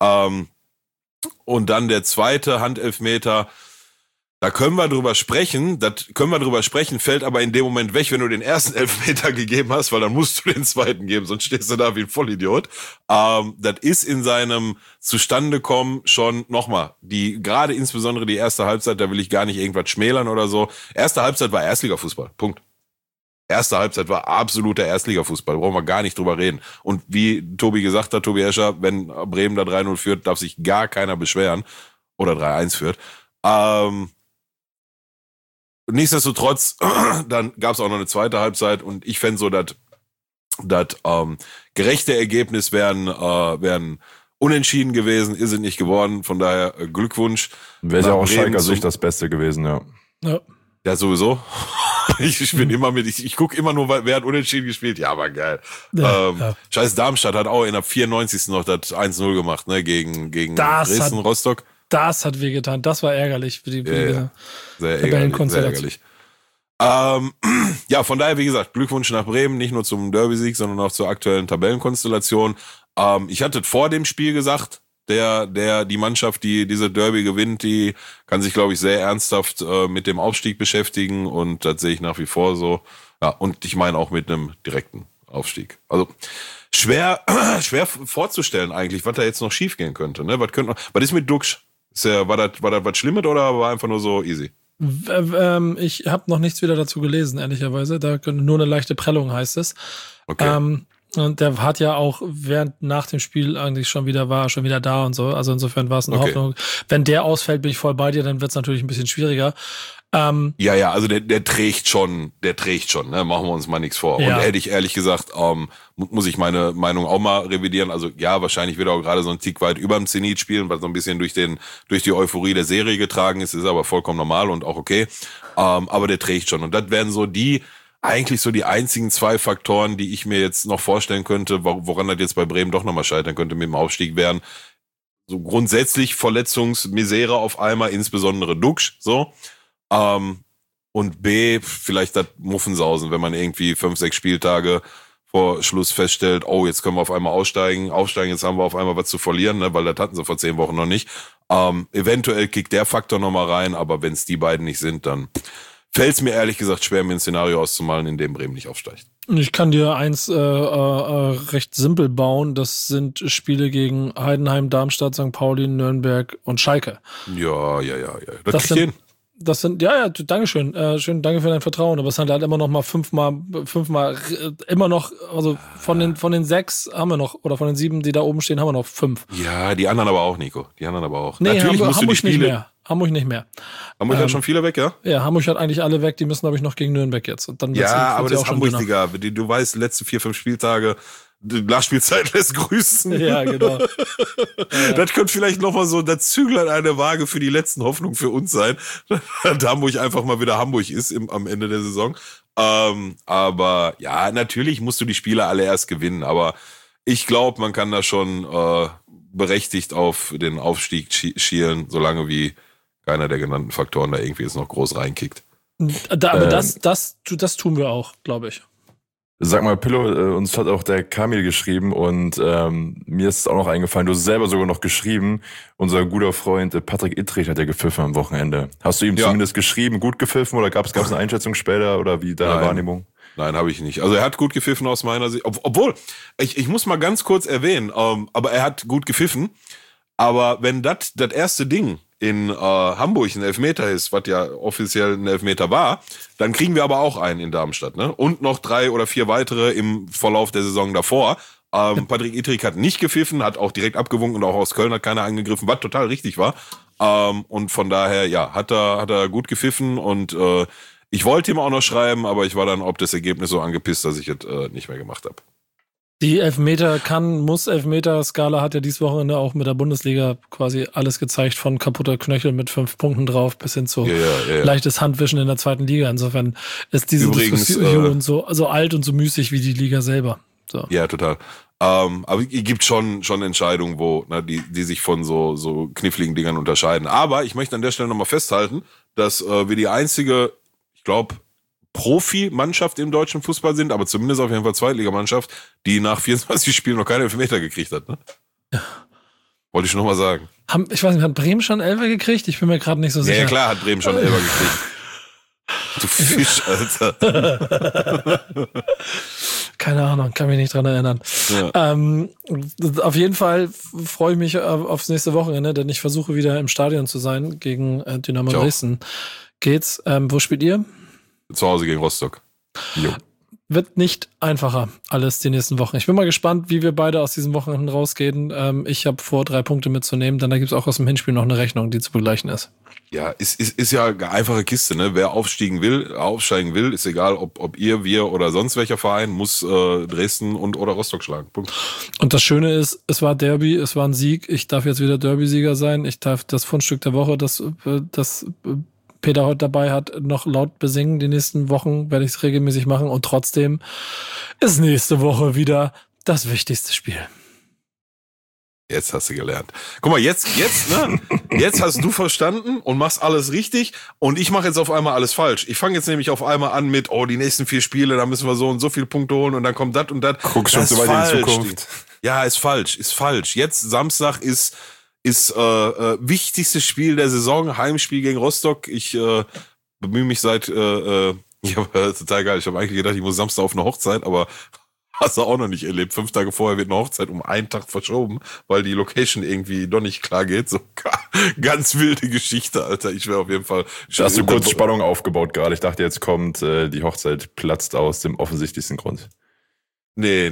Und dann der zweite Handelfmeter. Da können wir drüber sprechen, fällt aber in dem Moment weg, wenn du den ersten Elfmeter gegeben hast, weil dann musst du den zweiten geben, sonst stehst du da wie ein Vollidiot. Das ist in seinem Zustandekommen schon nochmal, gerade insbesondere die erste Halbzeit, da will ich gar nicht irgendwas schmälern oder so. Erste Halbzeit war Erstligafußball, Punkt. Erste Halbzeit war absoluter Erstligafußball, brauchen wir gar nicht drüber reden. Und wie Tobi gesagt hat, Tobi Escher, wenn Bremen da 3-0 führt, darf sich gar keiner beschweren oder 3-1 führt. Nichtsdestotrotz, dann gab es auch noch eine zweite Halbzeit und ich fände so, das gerechte Ergebnis wären unentschieden gewesen, ist es nicht geworden, von daher Glückwunsch. Wäre ja auch Schalker Sicht das Beste gewesen, ja. Ja, sowieso. Ich gucke immer nur, wer hat unentschieden gespielt. Ja, aber geil. Ja. Scheiß Darmstadt hat auch in der 94. noch das 1-0 gemacht, ne, gegen Dresden, Rostock. Das hat wehgetan. Das war ärgerlich für die sehr ärgerlich. Ja, von daher, wie gesagt, Glückwunsch nach Bremen, nicht nur zum Derby-Sieg, sondern auch zur aktuellen Tabellenkonstellation. Ich hatte vor dem Spiel gesagt, die Mannschaft, die diese Derby gewinnt, die kann sich, glaube ich, sehr ernsthaft mit dem Aufstieg beschäftigen und das sehe ich nach wie vor so. Ja, und ich meine auch mit einem direkten Aufstieg. Also schwer vorzustellen eigentlich, was da jetzt noch schief gehen könnte. Ne? Was ist mit Duxch? War das was Schlimmes oder war einfach nur so easy? Ich habe noch nichts wieder dazu gelesen, ehrlicherweise. Da nur eine leichte Prellung heißt es. Okay. Und der hat ja auch nach dem Spiel eigentlich schon wieder da und so. Also insofern war es eine Hoffnung. Wenn der ausfällt, bin ich voll bei dir, dann wird es natürlich ein bisschen schwieriger. Ja, also der trägt schon, ne? Machen wir uns mal nichts vor. Ja. Und hätte ich ehrlich gesagt, muss ich meine Meinung auch mal revidieren. Also ja, wahrscheinlich wird er auch gerade so ein Tick weit über dem Zenit spielen, weil so ein bisschen durch die Euphorie der Serie getragen ist aber vollkommen normal und auch okay. Aber der trägt schon. Und das wären so eigentlich so die einzigen 2 Faktoren, die ich mir jetzt noch vorstellen könnte, woran das jetzt bei Bremen doch nochmal scheitern könnte mit dem Aufstieg, wären so grundsätzlich Verletzungsmisere auf einmal, insbesondere Duxch, so. Und B, vielleicht das Muffensausen, wenn man irgendwie 5-6 Spieltage vor Schluss feststellt, oh, jetzt können wir auf einmal aufsteigen, jetzt haben wir auf einmal was zu verlieren, ne, weil das hatten sie vor 10 Wochen noch nicht. Eventuell kickt der Faktor nochmal rein, aber wenn es die beiden nicht sind, dann fällt es mir ehrlich gesagt schwer, mir ein Szenario auszumalen, in dem Bremen nicht aufsteigt. Ich kann dir eins recht simpel bauen. Das sind Spiele gegen Heidenheim, Darmstadt, St. Pauli, Nürnberg und Schalke. Ja. Das kriegt hin. Das sind, ja, Dankeschön. Schön, danke für dein Vertrauen. Aber es sind halt immer noch mal fünfmal, immer noch, also von den 6 haben wir noch, oder von den 7, die da oben stehen, haben wir noch 5. Ja, die anderen aber auch, Nico. Die anderen aber auch. Nee, natürlich musst du die Spiele. nicht mehr. Hamburg nicht mehr. Hamburg hat schon viele weg, ja? Ja, Hamburg hat eigentlich alle weg. Die müssen, glaube ich, noch gegen Nürnberg jetzt. Und dann aber das ist Hamburg, Digga. Du weißt, letzte 4-5 Spieltage, die Nachspielzeit lässt grüßen. Ja, genau. Das könnte vielleicht nochmal so das Züglein an der Waage für die letzten Hoffnungen für uns sein, dass Hamburg einfach mal wieder Hamburg ist am Ende der Saison. Aber ja, natürlich musst du die Spiele alle erst gewinnen. Aber ich glaube, man kann da schon berechtigt auf den Aufstieg schielen, solange wie keiner der genannten Faktoren da irgendwie jetzt noch groß reinkickt. Aber das tun wir auch, glaube ich. Sag mal, Pillow, uns hat auch der Kamil geschrieben und mir ist es auch noch eingefallen, du hast selber sogar noch geschrieben, unser guter Freund Patrick Ittrich hat ja gepfiffen am Wochenende. Hast du ihm zumindest geschrieben, gut gepfiffen oder gab es eine Einschätzung später oder wie deine Wahrnehmung? Nein, habe ich nicht. Also er hat gut gepfiffen aus meiner Sicht. Obwohl, ich muss mal ganz kurz erwähnen, aber er hat gut gepfiffen. Aber wenn das erste Ding in Hamburg ein Elfmeter ist, was ja offiziell ein Elfmeter war, dann kriegen wir aber auch einen in Darmstadt, ne? Und noch 3 oder 4 weitere im Verlauf der Saison davor. Patrick Ittrich hat nicht gepfiffen, hat auch direkt abgewunken und auch aus Köln hat keiner angegriffen, was total richtig war. Und von daher, ja, hat er gut gepfiffen und ich wollte ihm auch noch schreiben, aber ich war dann ob das Ergebnis so angepisst, dass ich es nicht mehr gemacht habe. Die Elfmeter-Skala hat ja dieses Wochenende auch mit der Bundesliga quasi alles gezeigt, von kaputter Knöchel mit 5 Punkten drauf bis hin zu leichtes Handwischen in der 2. Liga. Insofern ist diese Diskussion so alt und so müßig wie die Liga selber. So. Ja, total. Aber es gibt schon Entscheidungen, wo die sich von so kniffligen Dingern unterscheiden. Aber ich möchte an der Stelle nochmal festhalten, dass wir die einzige, ich glaube, Profi-Mannschaft im deutschen Fußball sind, aber zumindest auf jeden Fall Zweitligamannschaft, die nach 24 Spielen noch keine Elfmeter gekriegt hat. Ne? Ja. Wollte ich schon nochmal sagen. Ich weiß nicht, hat Bremen schon Elfer gekriegt? Ich bin mir gerade nicht so sicher. Ja, klar, hat Bremen schon Elfer gekriegt. Du Fisch, Alter. Keine Ahnung, kann mich nicht dran erinnern. Ja. Auf jeden Fall freue ich mich aufs nächste Wochenende, denn ich versuche wieder im Stadion zu sein gegen Dynamo Dresden. Geht's? Wo spielt ihr? Zu Hause gegen Rostock. Jo. Wird nicht einfacher, alles die nächsten Wochen. Ich bin mal gespannt, wie wir beide aus diesen Wochenenden rausgehen. Ich habe vor, 3 Punkte mitzunehmen, dann da gibt es auch aus dem Hinspiel noch eine Rechnung, die zu begleichen ist. Ja, ist ja eine einfache Kiste, ne? Wer aufsteigen will, ist egal, ob ihr, wir oder sonst welcher Verein, muss Dresden oder Rostock schlagen. Punkt. Und das Schöne ist, es war Derby, es war ein Sieg. Ich darf jetzt wieder Derby-Sieger sein. Ich darf das Fundstück der Woche, das Peter heute dabei hat, noch laut besingen. Die nächsten Wochen werde ich es regelmäßig machen und trotzdem ist nächste Woche wieder das wichtigste Spiel. Jetzt hast du gelernt. Guck mal, jetzt hast du verstanden und machst alles richtig und ich mache jetzt auf einmal alles falsch. Ich fange jetzt nämlich auf einmal an mit, die nächsten 4 Spiele, da müssen wir so und so viele Punkte holen und dann kommt das und das. Guck schon so weit in die Zukunft. Ja, ist falsch. Jetzt Samstag ist wichtigstes Spiel der Saison, Heimspiel gegen Rostock. Ich bemühe mich total geil. Ich habe eigentlich gedacht, ich muss Samstag auf eine Hochzeit, aber hast du auch noch nicht erlebt. 5 Tage vorher wird eine Hochzeit um einen Tag verschoben, weil die Location irgendwie doch nicht klar geht. So ganz wilde Geschichte, Alter. Ich wäre auf jeden Fall... Da hast du kurz Spannung aufgebaut gerade. Ich dachte, jetzt kommt, die Hochzeit platzt aus dem offensichtlichsten Grund. Nee.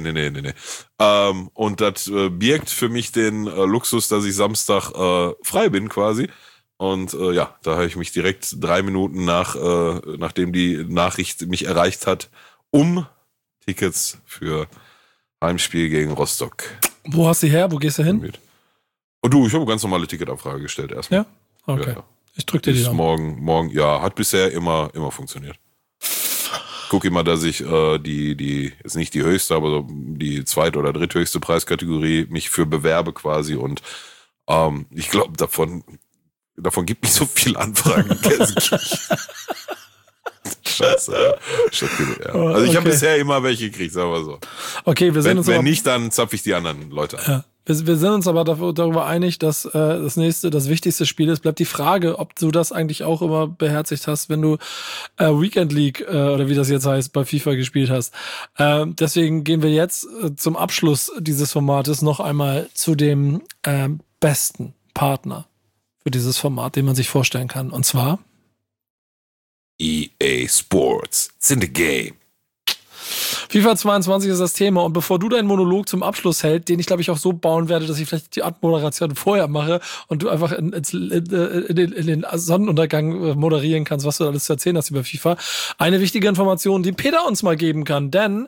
Und das birgt für mich den Luxus, dass ich Samstag frei bin quasi. Und da habe ich mich direkt 3 Minuten nachdem die Nachricht mich erreicht hat, Tickets für Heimspiel gegen Rostock. Wo hast du her? Wo gehst du hin? Und ich habe eine ganz normale Ticketanfrage gestellt erstmal. Ja? Okay. Ja. Ich drücke dir die Daumen. Morgen, ja, hat bisher immer funktioniert. Guck immer, dass ich die ist nicht die höchste, aber so die 2. oder 3. höchste Preiskategorie mich für bewerbe quasi und ich glaube, davon gibt nicht so viele Anfragen in Gelsenkirchen. Scheiße. Ja. Also ich habe bisher immer welche gekriegt, sagen wir so. Okay, wir sehen uns wenn nicht, dann zapfe ich die anderen Leute an. Ja. Wir sind uns aber darüber einig, dass das wichtigste Spiel ist. Bleibt die Frage, ob du das eigentlich auch immer beherzigt hast, wenn du Weekend League oder wie das jetzt heißt, bei FIFA gespielt hast. Deswegen gehen wir jetzt zum Abschluss dieses Formates noch einmal zu dem besten Partner für dieses Format, den man sich vorstellen kann. Und zwar EA Sports. It's in the game. FIFA 22 ist das Thema, und bevor du deinen Monolog zum Abschluss hältst, den ich glaube ich auch so bauen werde, dass ich vielleicht die Abmoderation vorher mache und du einfach in den Sonnenuntergang moderieren kannst, was du alles zu erzählen hast über FIFA. Eine wichtige Information, die Peter uns mal geben kann, denn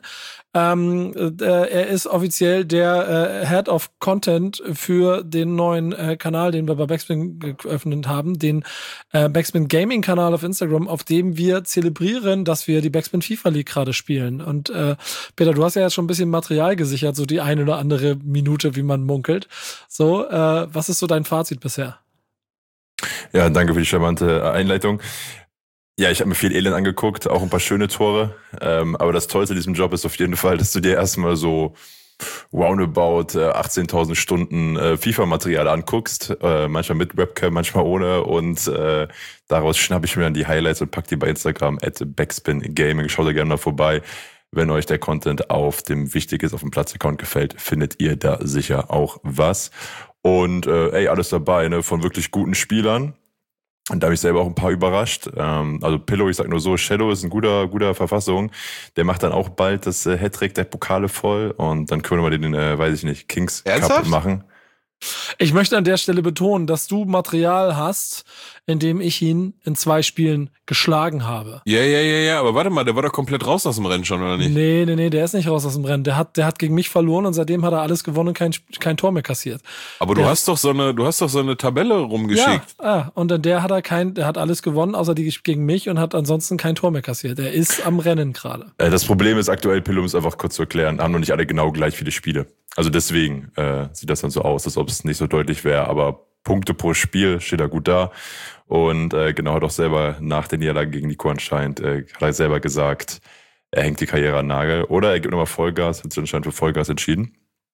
er ist offiziell der Head of Content für den neuen Kanal, den wir bei Backspin geöffnet haben, den Backspin Gaming Kanal auf Instagram, auf dem wir zelebrieren, dass wir die Backspin FIFA League gerade spielen. Und Peter, du hast ja jetzt schon ein bisschen Material gesichert, so die eine oder andere Minute, wie man munkelt. So, was ist so dein Fazit bisher? Ja, danke für die charmante Einleitung. Ja, ich habe mir viel Elend angeguckt, auch ein paar schöne Tore. Aber das Tollste in diesem Job ist auf jeden Fall, dass du dir erstmal so roundabout 18.000 Stunden FIFA-Material anguckst. Manchmal mit Webcam, manchmal ohne. Und daraus schnappe ich mir dann die Highlights und pack die bei Instagram @backspingaming. Schaut da gerne mal vorbei. Wenn euch der Content auf dem Wichtiges auf dem Platz-Account gefällt, findet ihr da sicher auch was. Und alles dabei, ne, von wirklich guten Spielern. Und da habe ich selber auch ein paar überrascht. Also Pillow, ich sag nur so, Shadow ist in guter Verfassung. Der macht dann auch bald das Hattrick der Pokale voll. Und dann können wir mal den, weiß ich nicht, Kings Ernsthaft? Cup machen. Ich möchte an der Stelle betonen, dass du Material hast, in dem ich ihn in 2 Spielen geschlagen habe. Ja, aber warte mal, der war doch komplett raus aus dem Rennen schon, oder nicht? Nee, der ist nicht raus aus dem Rennen. Der hat gegen mich verloren und seitdem hat er alles gewonnen und kein Tor mehr kassiert. Aber du hast doch so eine Tabelle rumgeschickt. Ja, und dann der hat alles gewonnen, außer die gegen mich, und hat ansonsten kein Tor mehr kassiert. Er ist am Rennen gerade. Das Problem ist aktuell, Pillow, ist einfach kurz zu erklären, haben noch nicht alle genau gleich viele Spiele. Also deswegen sieht das dann so aus, als ob es nicht so deutlich wäre, aber Punkte pro Spiel steht er gut da. Und genau, hat auch selber nach der Niederlage gegen Nico anscheinend, hat er selber gesagt, er hängt die Karriere an den Nagel. Oder er gibt nochmal Vollgas, hat sich anscheinend für Vollgas entschieden.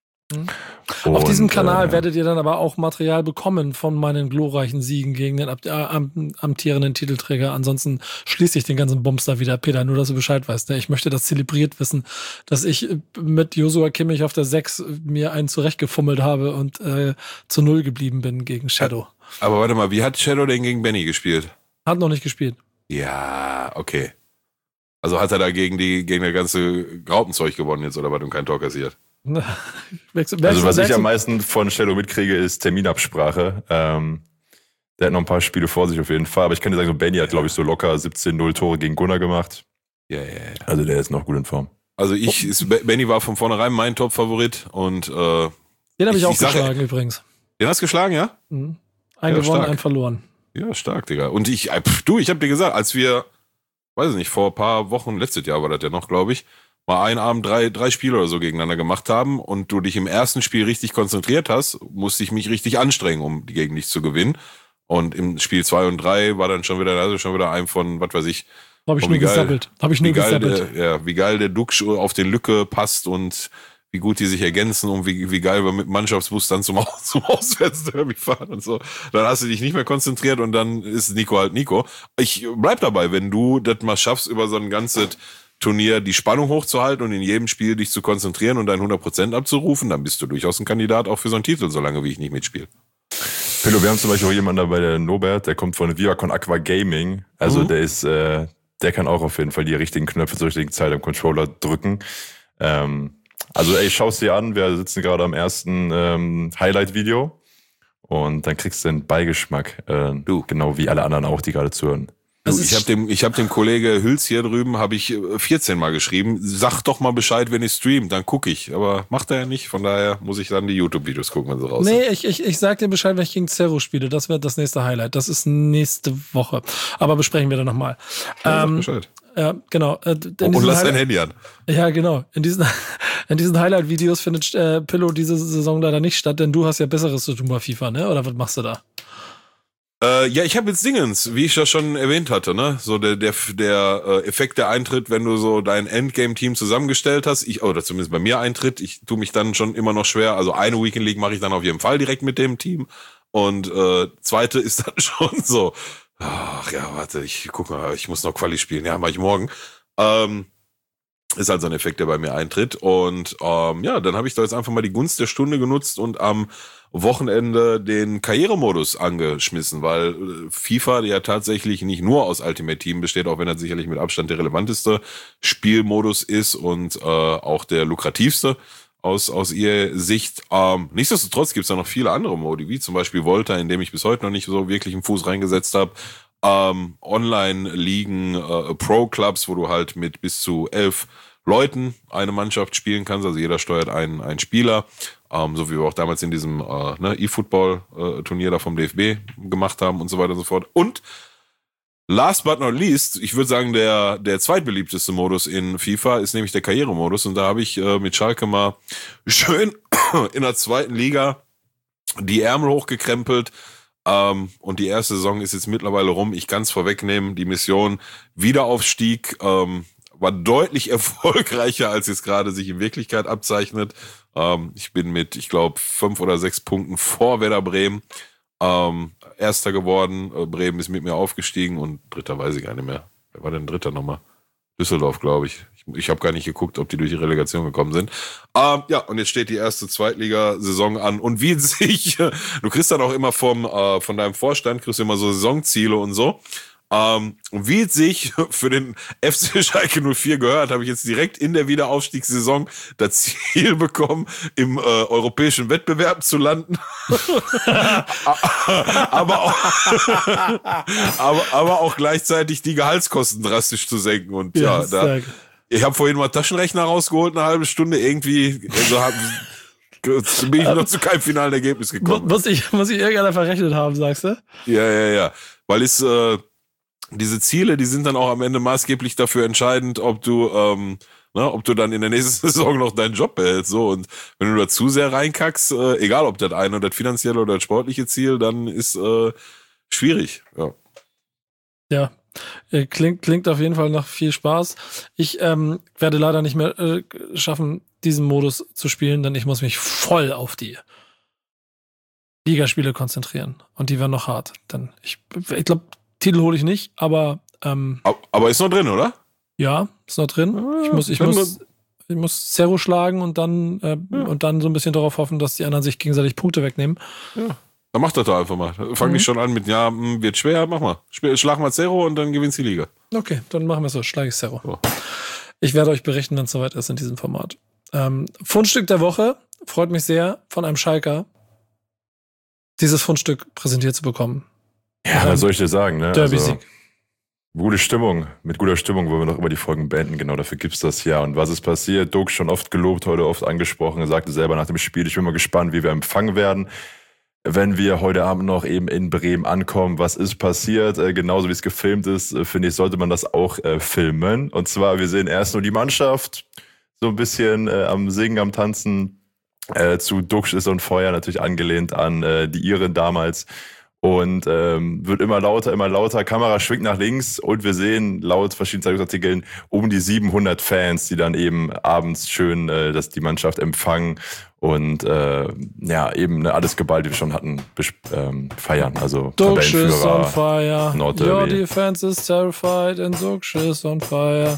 Auf diesem Kanal werdet ihr dann aber auch Material bekommen von meinen glorreichen Siegen gegen den amtierenden Titelträger. Ansonsten schließe ich den ganzen Bums da wieder. Peter, nur dass du Bescheid weißt. Ne? Ich möchte das zelebriert wissen, dass ich mit Joshua Kimmich auf der 6 mir einen zurechtgefummelt habe und zu 0 geblieben bin gegen Shadow. Aber warte mal, wie hat Shadow denn gegen Benny gespielt? Hat noch nicht gespielt. Ja, okay. Also hat er da gegen das ganze Graupenzeug gewonnen jetzt, oder was, und kein Tor kassiert? Also was ich am meisten von Shadow mitkriege, ist Terminabsprache. Der hat noch ein paar Spiele vor sich auf jeden Fall. Aber ich kann dir sagen, so Benny hat, glaube ich, so locker 17-0 Tore gegen Gunnar gemacht. Ja. Also der ist noch gut in Form. Also Benny war von vornherein mein Top-Favorit. Und den habe ich auch geschlagen übrigens. Den hast du geschlagen, ja? Mhm. Ein gewonnen, ein verloren. Ja, stark, Digga. Und ich habe dir gesagt, als wir, weiß ich nicht, vor ein paar Wochen, letztes Jahr war das ja noch, glaube ich, mal einen Abend drei Spiele oder so gegeneinander gemacht haben und du dich im ersten Spiel richtig konzentriert hast, musste ich mich richtig anstrengen, um gegen dich zu gewinnen. Und im Spiel 2 und 3 war dann schon wieder ein von, was weiß ich. Habe ich nur gesappelt. Wie geil der Duck auf den Lücke passt und wie gut die sich ergänzen und wie geil wir mit Mannschaftsbus dann zum Auswärtsderby fahren und so. Dann hast du dich nicht mehr konzentriert und dann ist Nico halt Nico. Ich bleib dabei, wenn du das mal schaffst, über so ein ganzes Turnier die Spannung hochzuhalten und in jedem Spiel dich zu konzentrieren und dein 100% abzurufen, dann bist du durchaus ein Kandidat auch für so einen Titel, solange wie ich nicht mitspiele. Pillow, wir haben zum Beispiel auch jemanden dabei, der Norbert, der kommt von Viva Con Aqua Gaming. Also der kann auch auf jeden Fall die richtigen Knöpfe zur richtigen Zeit am Controller drücken. Also schau's dir an, wir sitzen gerade am ersten Highlight-Video und dann kriegst du den Beigeschmack, genau wie alle anderen auch, die gerade zuhören. Ich hab dem Kollege Hüls hier drüben, habe ich 14 Mal geschrieben, sag doch mal Bescheid, wenn ich stream, dann gucke ich. Aber macht er ja nicht, von daher muss ich dann die YouTube-Videos gucken, wenn sie raus sind. Nee, ich sag dir Bescheid, wenn ich gegen Zero spiele. Das wird das nächste Highlight. Das ist nächste Woche. Aber besprechen wir dann nochmal. Bescheid. Ja, genau. Und lass dein Handy an. Ja, genau. In diesen Highlight-Videos findet Pillow diese Saison leider nicht statt, denn du hast ja Besseres zu tun bei FIFA, ne? Oder was machst du da? Ja, ich habe jetzt Dingens, wie ich ja schon erwähnt hatte, ne? So der Effekt, der eintritt, wenn du so dein Endgame-Team zusammengestellt hast, oder zumindest bei mir eintritt, ich tue mich dann schon immer noch schwer. Also eine Weekend League mache ich dann auf jeden Fall direkt mit dem Team. Und zweite ist dann schon so, ach ja, warte, ich guck mal, ich muss noch Quali spielen, ja, mach ich morgen. Ist halt so ein Effekt, der bei mir eintritt. Und ja, dann habe ich da jetzt einfach mal die Gunst der Stunde genutzt und am Wochenende den Karrieremodus angeschmissen, weil FIFA ja tatsächlich nicht nur aus Ultimate Team besteht, auch wenn er sicherlich mit Abstand der relevanteste Spielmodus ist und auch der lukrativste aus ihrer Sicht. Nichtsdestotrotz gibt es da noch viele andere Modi, wie zum Beispiel Volta, in dem ich bis heute noch nicht so wirklich einen Fuß reingesetzt habe. Online-Ligen, Pro-Clubs, wo du halt mit bis zu 11 Leuten eine Mannschaft spielen kannst, also jeder steuert einen Spieler, so wie wir auch damals in diesem E-Football-Turnier da vom DFB gemacht haben und so weiter und so fort. Und last but not least, ich würde sagen, der zweitbeliebteste Modus in FIFA ist nämlich der Karrieremodus, und da habe ich mit Schalke mal schön in der zweiten Liga die Ärmel hochgekrempelt. Und die erste Saison ist jetzt mittlerweile rum. Ich kann es vorwegnehmen, die Mission Wiederaufstieg war deutlich erfolgreicher, als es gerade sich in Wirklichkeit abzeichnet. Ich bin mit, ich glaube, 5 oder 6 Punkten vor Werder Bremen Erster geworden. Bremen ist mit mir aufgestiegen und Dritter weiß ich gar nicht mehr. Wer war denn Dritter nochmal? Düsseldorf, glaube ich. Ich habe gar nicht geguckt, ob die durch die Relegation gekommen sind. Ja, und jetzt steht die erste Zweitliga-Saison an. Und wie sich, du kriegst dann auch immer von deinem Vorstand, kriegst du immer so Saisonziele und so. Und wie es sich für den FC Schalke 04 gehört, habe ich jetzt direkt in der Wiederaufstiegssaison das Ziel bekommen, im europäischen Wettbewerb zu landen. aber auch gleichzeitig die Gehaltskosten drastisch zu senken. Und ja, ich habe vorhin mal Taschenrechner rausgeholt, eine halbe Stunde irgendwie, bin ich noch zu keinem finalen Ergebnis gekommen. Muss ich irgendeiner verrechnet haben, sagst du? Ja. Weil es diese Ziele, die sind dann auch am Ende maßgeblich dafür entscheidend, ob du dann in der nächsten Saison noch deinen Job behältst. So, und wenn du da zu sehr reinkackst, egal ob das eine oder das finanzielle oder das sportliche Ziel, dann ist schwierig. Ja. Klingt auf jeden Fall nach viel Spaß. Ich werde leider nicht mehr schaffen, diesen Modus zu spielen, denn ich muss mich voll auf die Ligaspiele konzentrieren. Und die werden noch hart. Denn ich glaube, Titel hole ich nicht, aber ist noch drin, oder? Ja, ist noch drin. Ich muss Cerro schlagen und dann so ein bisschen darauf hoffen, dass die anderen sich gegenseitig Punkte wegnehmen. Ja. Dann mach das doch einfach mal. Fang nicht schon an mit, wird schwer, mach mal. Schlag mal Cerro und dann gewinnst die Liga. Okay, dann machen wir es so. Schlage ich Cerro. So. Ich werde euch berichten, wenn es soweit ist in diesem Format. Fundstück der Woche. Freut mich sehr, von einem Schalker dieses Fundstück präsentiert zu bekommen. Ja, was soll ich dir sagen, ne? Derby-Sieg. Gute Stimmung. Mit guter Stimmung wollen wir noch über die Folgen beenden. Genau, dafür gibt's das ja. Und was ist passiert? Doug schon oft gelobt, heute oft angesprochen. Er sagte selber nach dem Spiel, ich bin mal gespannt, wie wir empfangen werden, wenn wir heute Abend noch eben in Bremen ankommen. Was ist passiert? Genauso wie es gefilmt ist, finde ich, sollte man das auch filmen. Und zwar, wir sehen erst nur die Mannschaft so ein bisschen am Singen, am Tanzen. Zu Duxch ist on Feuer, natürlich angelehnt an die Iren damals. Und wird immer lauter, Kamera schwingt nach links und wir sehen laut verschiedenen Zeitungsartikeln um die 700 Fans, die dann eben abends schön die Mannschaft empfangen und eben alles geballt, wie wir schon hatten, feiern. Also Duxch is on Tabellenführer, fire, your defense is terrified and Duxch is on fire.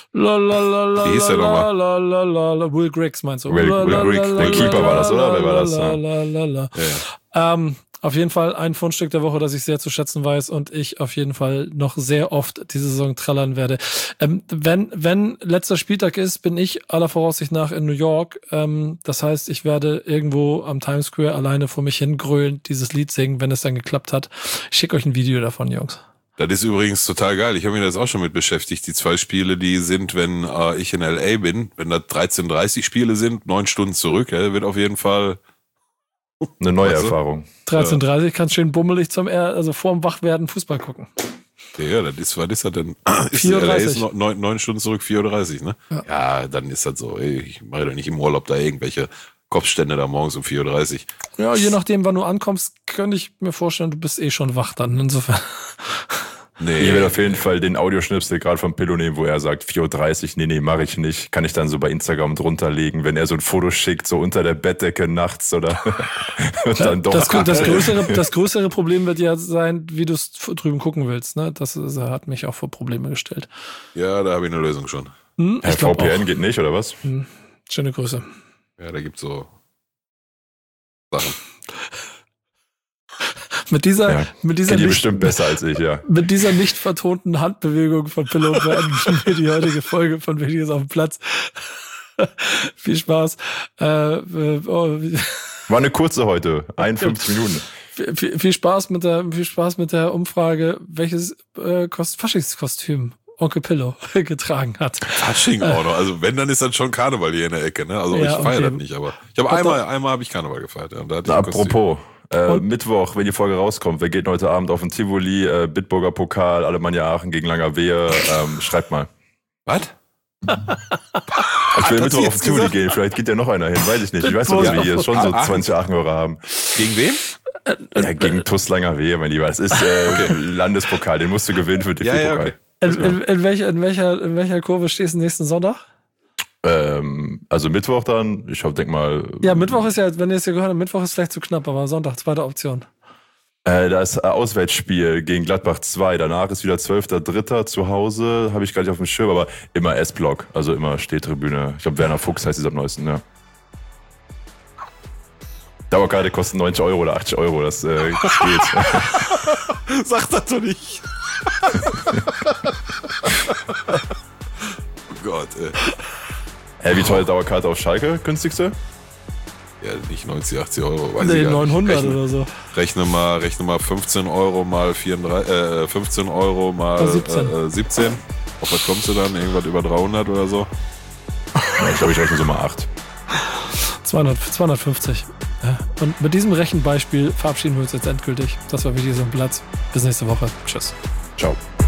Wie hieß der nochmal? Will Griggs meinst du? Will Griggs, der Keeper war das, oder? Wer war das? Ja. Auf jeden Fall ein Fundstück der Woche, das ich sehr zu schätzen weiß und ich auf jeden Fall noch sehr oft diese Saison trällern werde. Wenn letzter Spieltag ist, bin ich aller Voraussicht nach in New York. Das heißt, ich werde irgendwo am Times Square alleine vor mich hin grölen, dieses Lied singen, wenn es dann geklappt hat. Ich schicke euch ein Video davon, Jungs. Das ist übrigens total geil. Ich habe mich jetzt auch schon mit beschäftigt. Die 2 Spiele, die sind, wenn ich in LA bin, wenn das 13:30 Spiele sind, 9 Stunden zurück, wird auf jeden Fall eine neue Erfahrung. 13:30 kannst schön bummelig vorm Wachwerden Fußball gucken. Ja, das ist, was ist das denn? 4:30. Ist 9 Stunden zurück, 4:30, ne? Ja, dann ist das so. Ich mache doch nicht im Urlaub da irgendwelche Kopfstände da morgens um 4:30 Uhr. Ja, je nachdem, wann du ankommst, könnte ich mir vorstellen, du bist schon wach dann. Insofern. Nee. Ich werde auf jeden Fall den Audioschnipsel gerade von Pillow nehmen, wo er sagt, 4:30 Uhr, nee, mache ich nicht. Kann ich dann so bei Instagram drunter legen, wenn er so ein Foto schickt, so unter der Bettdecke nachts oder und dann doch. Das größere Problem wird ja sein, wie du es drüben gucken willst. Ne? Das hat mich auch vor Probleme gestellt. Ja, da habe ich eine Lösung schon. VPN geht nicht, oder was? Schöne Grüße. Ja, da gibt's so Sachen. Mit dieser die bestimmt besser als ich, ja. Mit dieser nicht vertonten Handbewegung von Pillow beenden wir die heutige Folge von Wichtiges auf dem Platz. Viel Spaß. War eine kurze heute, 51 Minuten. Viel Spaß mit der Umfrage, welches Faschingskostüm Onkel Pillow getragen hat. Fasching auch noch. Also wenn, dann ist das schon Karneval hier in der Ecke. Ne? Also ja, ich feiere das nicht, aber ich habe einmal habe ich Karneval gefeiert. Ja, da hatte ich apropos. Mittwoch, wenn die Folge rauskommt, wer geht heute Abend auf den Tivoli, Bitburger Pokal, Alemannia Aachen gegen Langerwehe, schreibt mal. Was? Ich will Mittwoch auf den Tivoli gehen, vielleicht geht ja noch einer hin, weiß ich nicht. Ich weiß nicht, dass wir hier schon so 20 Aachen-Hörer haben. Gegen wen? Ja, gegen TuS Langerwehe, mein Lieber. Das ist Landespokal, den musst du gewinnen für DFB-Pokal. In welcher Kurve stehst du nächsten Sonntag? Also Mittwoch dann, ich denke mal. Ja, Mittwoch ist ja, wenn ihr es ja gehört habt, Mittwoch ist vielleicht zu knapp, aber Sonntag, zweite Option. Da ist Auswärtsspiel gegen Gladbach 2, danach ist wieder 12.3. zu Hause, habe ich gar nicht auf dem Schirm, aber immer S-Block, also immer Stehtribüne. Ich glaube, Werner Fuchs heißt es am neuesten, ja. Dauerkarte kostet 90 € oder 80 €, das geht. Sag das doch nicht. Oh Gott, ey. Wie teuer Dauerkarte auf Schalke? Günstigste? Ja, nicht 90, 80 €. Weiß nee, 900 oder so. Rechne mal 15 € mal 34, 15 € mal 17. Auf was kommst du dann? Irgendwas über 300 oder so? Ja, ich glaube, ich rechne so mal 8. 250. Ja. Und mit diesem Rechenbeispiel verabschieden wir uns jetzt endgültig. Das war Wichtiges auf dem Platz. Bis nächste Woche. Tschüss. Ciao.